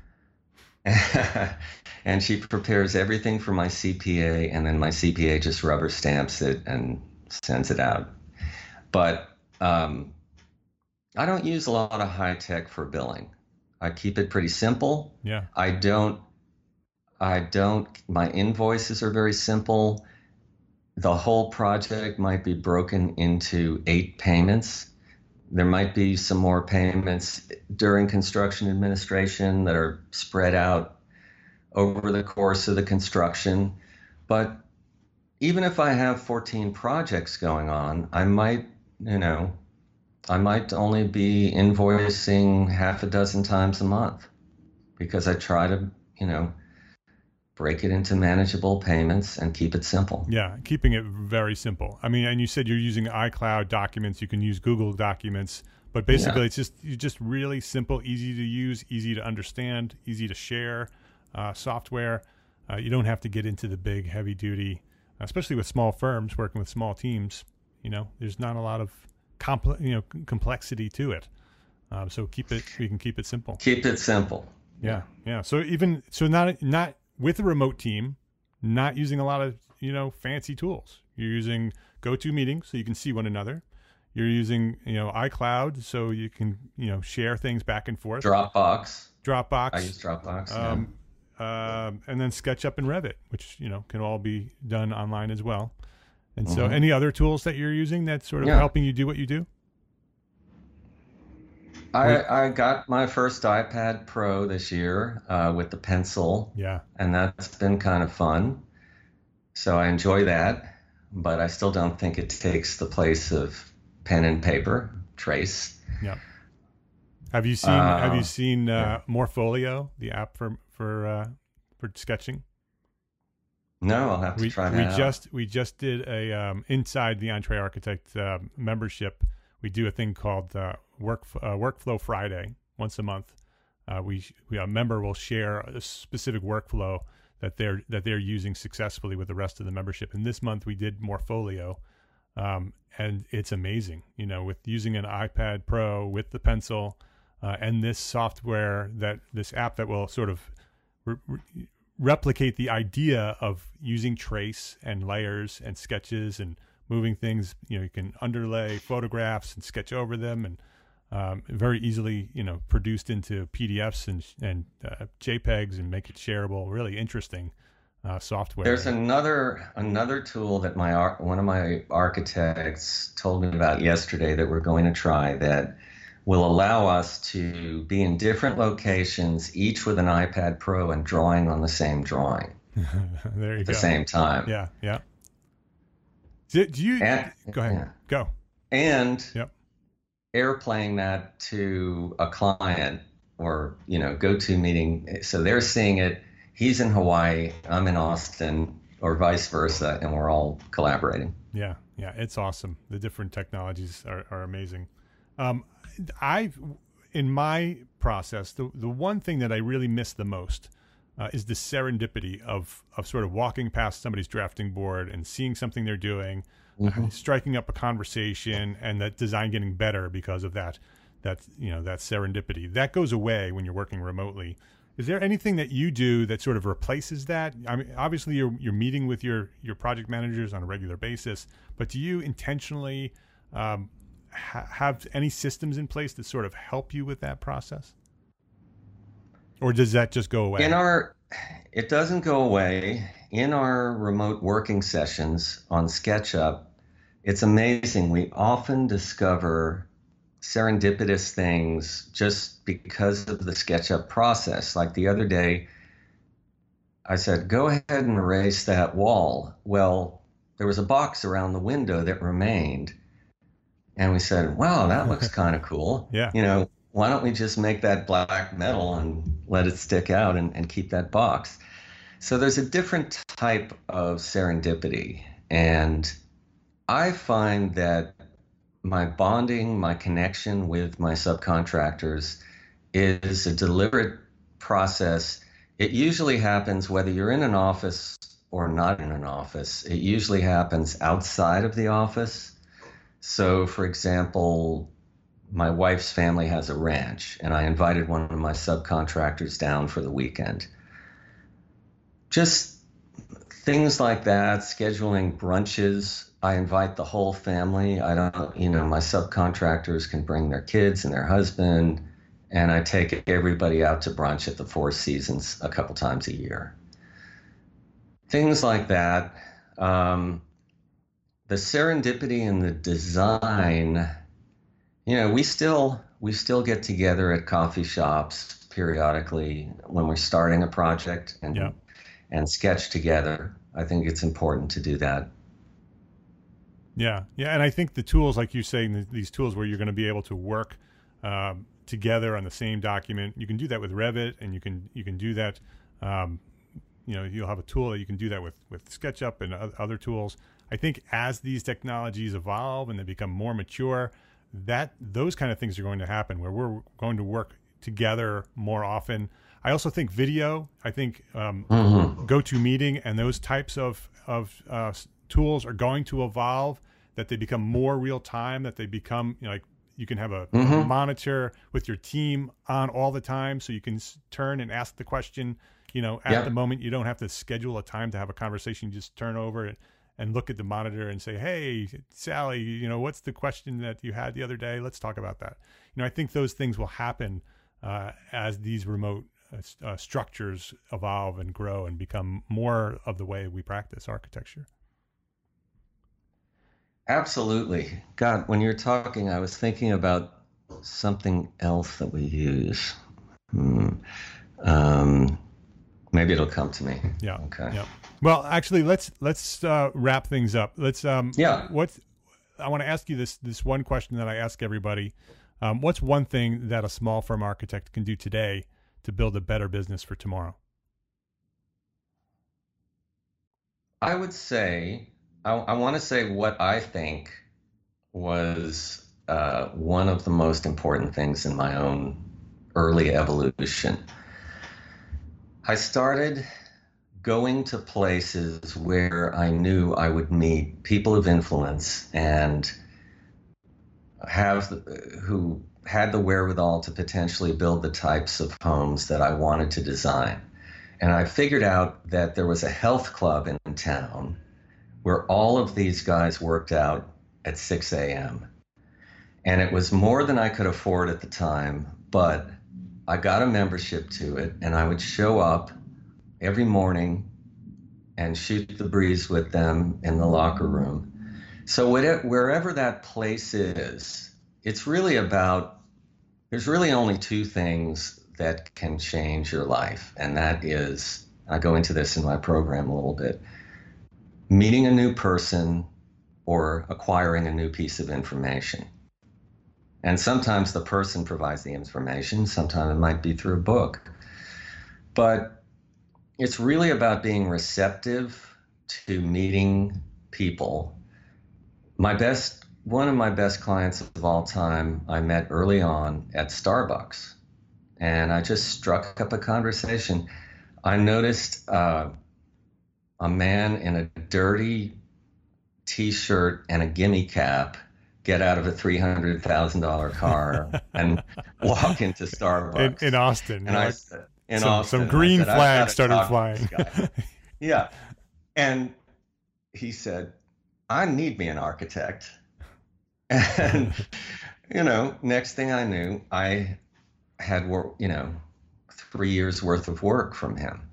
And she prepares everything for my C P A, and then my C P A just rubber stamps it and sends it out. But um, I don't use a lot of high tech for billing. I keep it pretty simple. Yeah. I don't, I don't, my invoices are very simple. The whole project might be broken into eight payments. There might be some more payments during construction administration that are spread out over the course of the construction. But even if I have fourteen projects going on, I might, you know, I might only be invoicing half a dozen times a month because I try to, you know, break it into manageable payments and keep it simple. Yeah, keeping it very simple. I mean, and you said you're using iCloud documents. You can use Google Documents, but basically, yeah. it's just it's just really simple, easy to use, easy to understand, easy to share uh, software. Uh, you don't have to get into the big, heavy duty, especially with small firms working with small teams. You know, there's not a lot of compl- you know complexity to it. Um, so keep it. We can keep it simple. Keep it simple. Yeah, yeah. So even so, not not. with a remote team, not using a lot of, you know, fancy tools. You're using GoToMeeting so you can see one another. You're using, you know, iCloud so you can, you know, share things back and forth. Dropbox. Dropbox. I use Dropbox. Um, yeah. um, and then SketchUp and Revit, which, you know, can all be done online as well. And so mm-hmm. any other tools that you're using that's sort of yeah. helping you do what you do? I, I got my first iPad Pro this year uh, with the pencil. Yeah. And that's been kind of fun. So I enjoy that, but I still don't think it takes the place of pen and paper, trace. Yeah. Have you seen uh, Have you seen uh, yeah. Morpholio, the app for for uh, for sketching? No, I'll have to we, try that we out. just we just did a um, inside the EntreArchitect uh, membership. We do a thing called uh, work uh, Workflow Friday once a month. Uh, we, we a member will share a specific workflow that they're that they're using successfully with the rest of the membership. And this month we did Morpholio, um, and it's amazing. You know, with using an iPad Pro with the pencil uh, and this software that this app that will sort of re- re- replicate the idea of using trace and layers and sketches and moving things. You know, you can underlay photographs and sketch over them, and um, very easily, you know, produced into P D Fs and and uh, JPEGs and make it shareable. Really interesting uh, software. There's another another tool that my ar- one of my architects told me about yesterday that we're going to try that will allow us to be in different locations, each with an iPad Pro and drawing on the same drawing there you at go. the same time. Yeah, yeah. Do, do you and, go ahead? Yeah. Go. And yep. airplaying that to a client or, you know, GoToMeeting. So they're seeing it. He's in Hawaii, I'm in Austin, or vice versa, and we're all collaborating. Yeah, yeah, it's awesome. The different technologies are, are amazing. Um, I've in my process, the the one thing that I really miss the most uh, is the serendipity of of sort of walking past somebody's drafting board and seeing something they're doing, mm-hmm. uh, striking up a conversation, and that design getting better because of that. That you know that serendipity that goes away when you're working remotely. Is there anything that you do that sort of replaces that? I mean, obviously you're you're meeting with your your project managers on a regular basis, but do you intentionally um, ha- have any systems in place that sort of help you with that process, or does that just go away? In our, it doesn't go away. In our remote working sessions on SketchUp, it's amazing. We often discover serendipitous things just because of the SketchUp process. Like the other day, I said, go ahead and erase that wall. Well, there was a box around the window that remained. And we said, wow, that looks kind of cool. Yeah. You know, why don't we just make that black metal and let it stick out and, and keep that box? So there's a different type of serendipity. And I find that my bonding, my connection with my subcontractors is a deliberate process. It usually happens whether you're in an office or not in an office. It usually happens outside of the office. So, for example, my wife's family has a ranch, and I invited one of my subcontractors down for the weekend. Just things like that, scheduling brunches. I invite the whole family. I don't, you know, my subcontractors can bring their kids and their husband, and I take everybody out to brunch at the Four Seasons a couple times a year. Things like that. Um, the serendipity in the design, you know, we still we still get together at coffee shops periodically when we're starting a project and Yeah. and sketch together. I think it's important to do that. Yeah, yeah, and I think the tools, like you're saying, th- these tools where you're going to be able to work um, together on the same document. You can do that with Revit, and you can you can do that. Um, you know, you'll have a tool that you can do that with with SketchUp and o- other tools. I think as these technologies evolve and they become more mature, that those kind of things are going to happen where we're going to work together more often. I also think video. I think um, Mm-hmm. GoToMeeting and those types of of uh, tools are going to evolve. That they become more real time. That they become, you know, like you can have a, Mm-hmm. a monitor with your team on all the time, so you can s- turn and ask the question. You know, at Yeah. the moment, you don't have to schedule a time to have a conversation. You just turn over and, and look at the monitor and say, "Hey, Sally, you know, what's the question that you had the other day? Let's talk about that." You know, I think those things will happen uh, as these remote uh, s- uh, structures evolve and grow and become more of the way we practice architecture. Absolutely. God, when you're talking, I was thinking about something else that we use. Hmm. Um, maybe it'll come to me. Yeah. Okay. Yeah. Well, actually, let's let's uh, wrap things up. Let's. Um, Yeah. What I want to ask you this this one question that I ask everybody. Um, what's one thing that a small firm architect can do today to build a better business for tomorrow? I would say, I, I want to say what I think was uh, one of the most important things in my own early evolution. I started going to places where I knew I would meet people of influence and have who had the wherewithal to potentially build the types of homes that I wanted to design. And I figured out that there was a health club in town where all of these guys worked out at six a m. And it was more than I could afford at the time, but I got a membership to it, and I would show up every morning and shoot the breeze with them in the locker room. So whatever, wherever that place is, it's really about, there's really only two things that can change your life. And that is, I go into this in my program a little bit, meeting a new person or acquiring a new piece of information. And sometimes the person provides the information, sometimes it might be through a book. But it's really about being receptive to meeting people. My best, one of my best clients of all time, I met early on at Starbucks. And I just struck up a conversation. I noticed uh, a man in a dirty t-shirt and a gimme cap get out of a three hundred thousand dollars car and walk into Starbucks. In, in Austin. And I Like said, in some, Austin, some and I green said, "I've flags gotta started talk to flying. this guy." Yeah. And he said, "I need me an architect." And, you know, next thing I knew, I had, wor- you know, three years worth of work from him.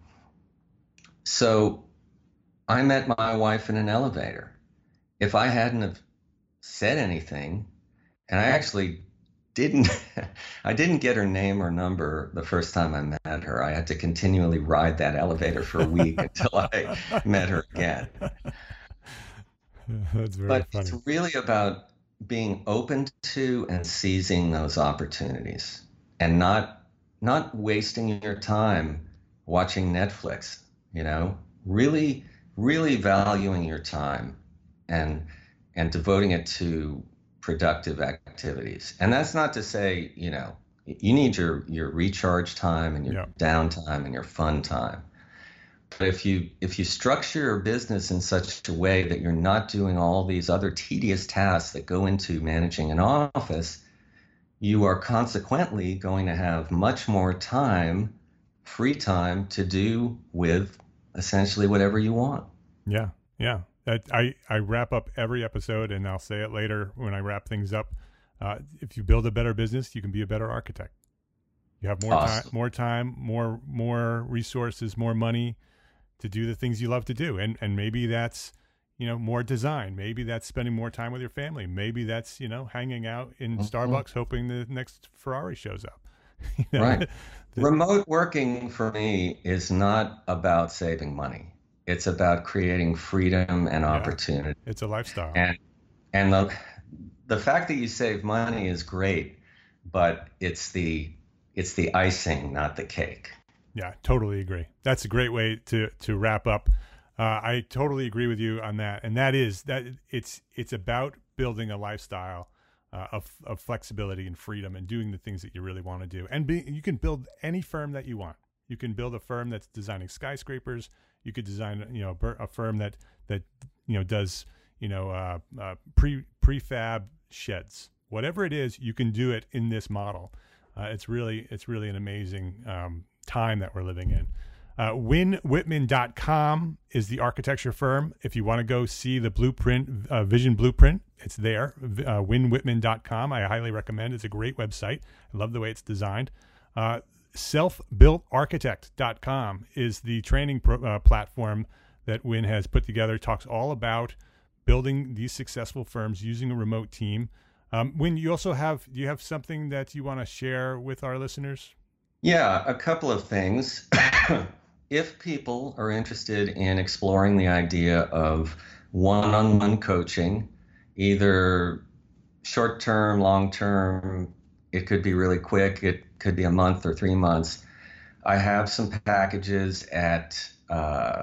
So I met my wife in an elevator. If I hadn't have said anything, and I actually didn't, I didn't get her name or number the first time I met her. I had to continually ride that elevator for a week until I met her again. That's very But funny. it's really about being open to and seizing those opportunities and not not wasting your time watching Netflix, you know, really, really valuing your time and and devoting it to productive activities. And that's not to say, you know, You need your, your recharge time and your Yeah. downtime and your fun time. But if you if you structure your business in such a way that you're not doing all these other tedious tasks that go into managing an office, you are consequently going to have much more time, free time to do with essentially whatever you want. Yeah, yeah. That, I, I wrap up every episode, and I'll say it later when I wrap things up. Uh, if you build a better business, you can be a better architect. You have more Awesome. time, more time, more more resources, more money to do the things you love to do, and and maybe that's, you know, more design. Maybe that's spending more time with your family. Maybe that's, you know, hanging out in mm-hmm. Starbucks hoping the next Ferrari shows up. You know? Right. the, Remote working for me is not about saving money. It's about creating freedom and yeah, opportunity. It's a lifestyle. And and the the fact that you save money is great, but it's the it's the icing, not the cake. Yeah, totally agree. That's a great way to to wrap up. Uh, I totally agree with you on that, and that is that it's it's about building a lifestyle uh, of of flexibility and freedom, and doing the things that you really want to do. And be, you can build any firm that you want. You can build a firm that's designing skyscrapers. You could design, you know, a firm that that you know does you know uh, uh, pre prefab sheds. Whatever it is, you can do it in this model. Uh, it's really it's really an amazing um, time that we're living in. Uh, Wynn Whitman dot com is the architecture firm. If you want to go see the blueprint, uh, vision blueprint, it's there. Uh, Wynn Whitman dot com. I highly recommend. It's a great website. I love the way it's designed. Uh, Self Built Architect dot com is the training pro, uh, platform that Wynn has put together. Talks all about building these successful firms using a remote team. Um, Wynn, you also have, do you have something that you want to share with our listeners? Yeah, a couple of things. If people are interested in exploring the idea of one-on-one coaching, either short-term, long-term, it could be really quick, it could be a month or three months. I have some packages at uh,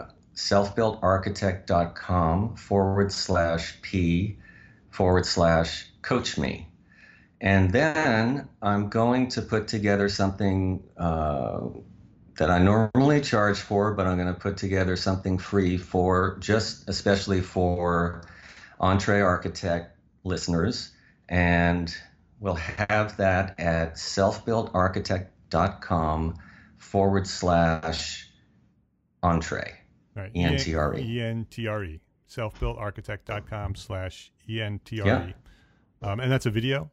selfbuiltarchitect.com forward slash P forward slash coach me. And then I'm going to put together something uh, that I normally charge for, but I'm going to put together something free for just especially for Entree Architect listeners. And we'll have that at selfbuiltarchitect.com forward slash entree. Right. E N T R E. E N T R E. selfbuiltarchitect.com slash E N T R E. Yeah. Um, and that's a video?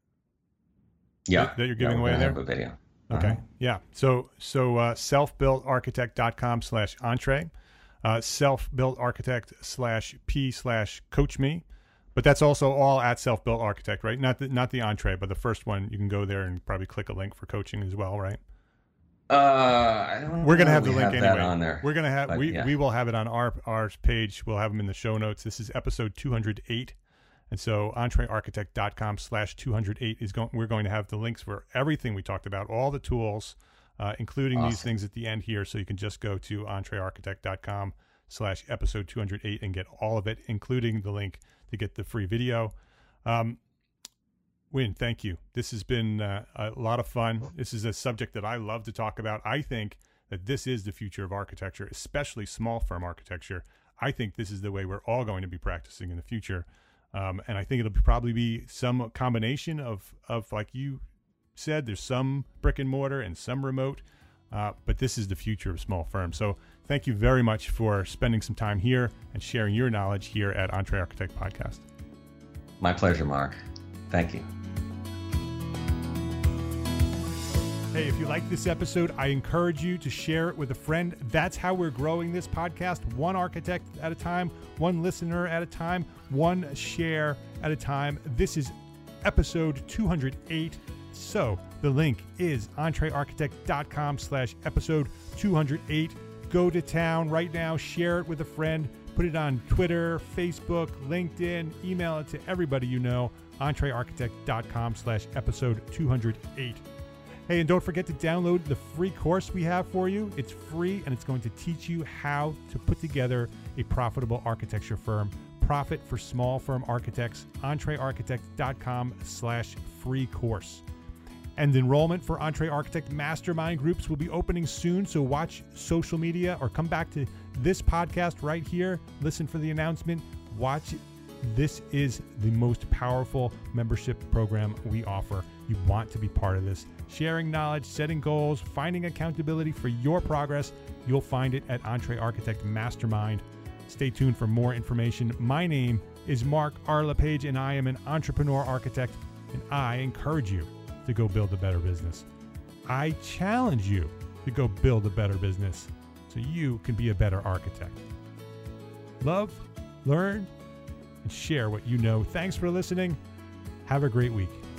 Yeah. That, that you're giving yeah, away there? Have a video. Okay. Uh-huh. Yeah. So, so uh, selfbuiltarchitect.com slash entree, uh, selfbuiltarchitect slash P slash coach me. But that's also all at Self Built Architect, right? Not the, not the entree, but the first one. You can go there and probably click a link for coaching as well, right? Uh, I don't We're gonna know have the we link have anyway. That on there. We're gonna have But, we yeah. we will have it on our our page. We'll have them in the show notes. This is episode two hundred eight, and so entrearchitect.com slash two hundred eight is going. We're going to have the links for everything we talked about, all the tools, uh, including Awesome. these things at the end here. So you can just go to entrearchitect.com slash episode two hundred eight and get all of it, including the link to get the free video. Um, Wynn, thank you. This has been uh, a lot of fun. This is a subject that I love to talk about. I think that this is the future of architecture, especially small firm architecture. I think this is the way we're all going to be practicing in the future. Um, and I think it'll probably be some combination of, of, like you said, there's some brick and mortar and some remote, uh, but this is the future of small firms. So thank you very much for spending some time here and sharing your knowledge here at Entree Architect Podcast. My pleasure, Mark. Thank you. Hey, if you like this episode, I encourage you to share it with a friend. That's how we're growing this podcast, one architect at a time, one listener at a time, one share at a time. This is episode two hundred eight. So the link is entrearchitect.com slash episode 208. Go to town right now, share it with a friend, put it on Twitter, Facebook, LinkedIn, email it to everybody you know, entrearchitect.com slash episode 208. Hey, and don't forget to download the free course we have for you. It's free, and it's going to teach you how to put together a profitable architecture firm. Profit for small firm architects, entrearchitect.com slash free course. And enrollment for Entree Architect Mastermind groups will be opening soon, so watch social media or come back to this podcast right here. Listen for the announcement. Watch. This is the most powerful membership program we offer. You want to be part of this. Sharing knowledge, setting goals, finding accountability for your progress. You'll find it at Entree Architect Mastermind. Stay tuned for more information. My name is Mark R. LePage, and I am an entrepreneur architect, and I encourage you to go build a better business. I challenge you to go build a better business so you can be a better architect. Love, learn, and share what you know. Thanks for listening. Have a great week.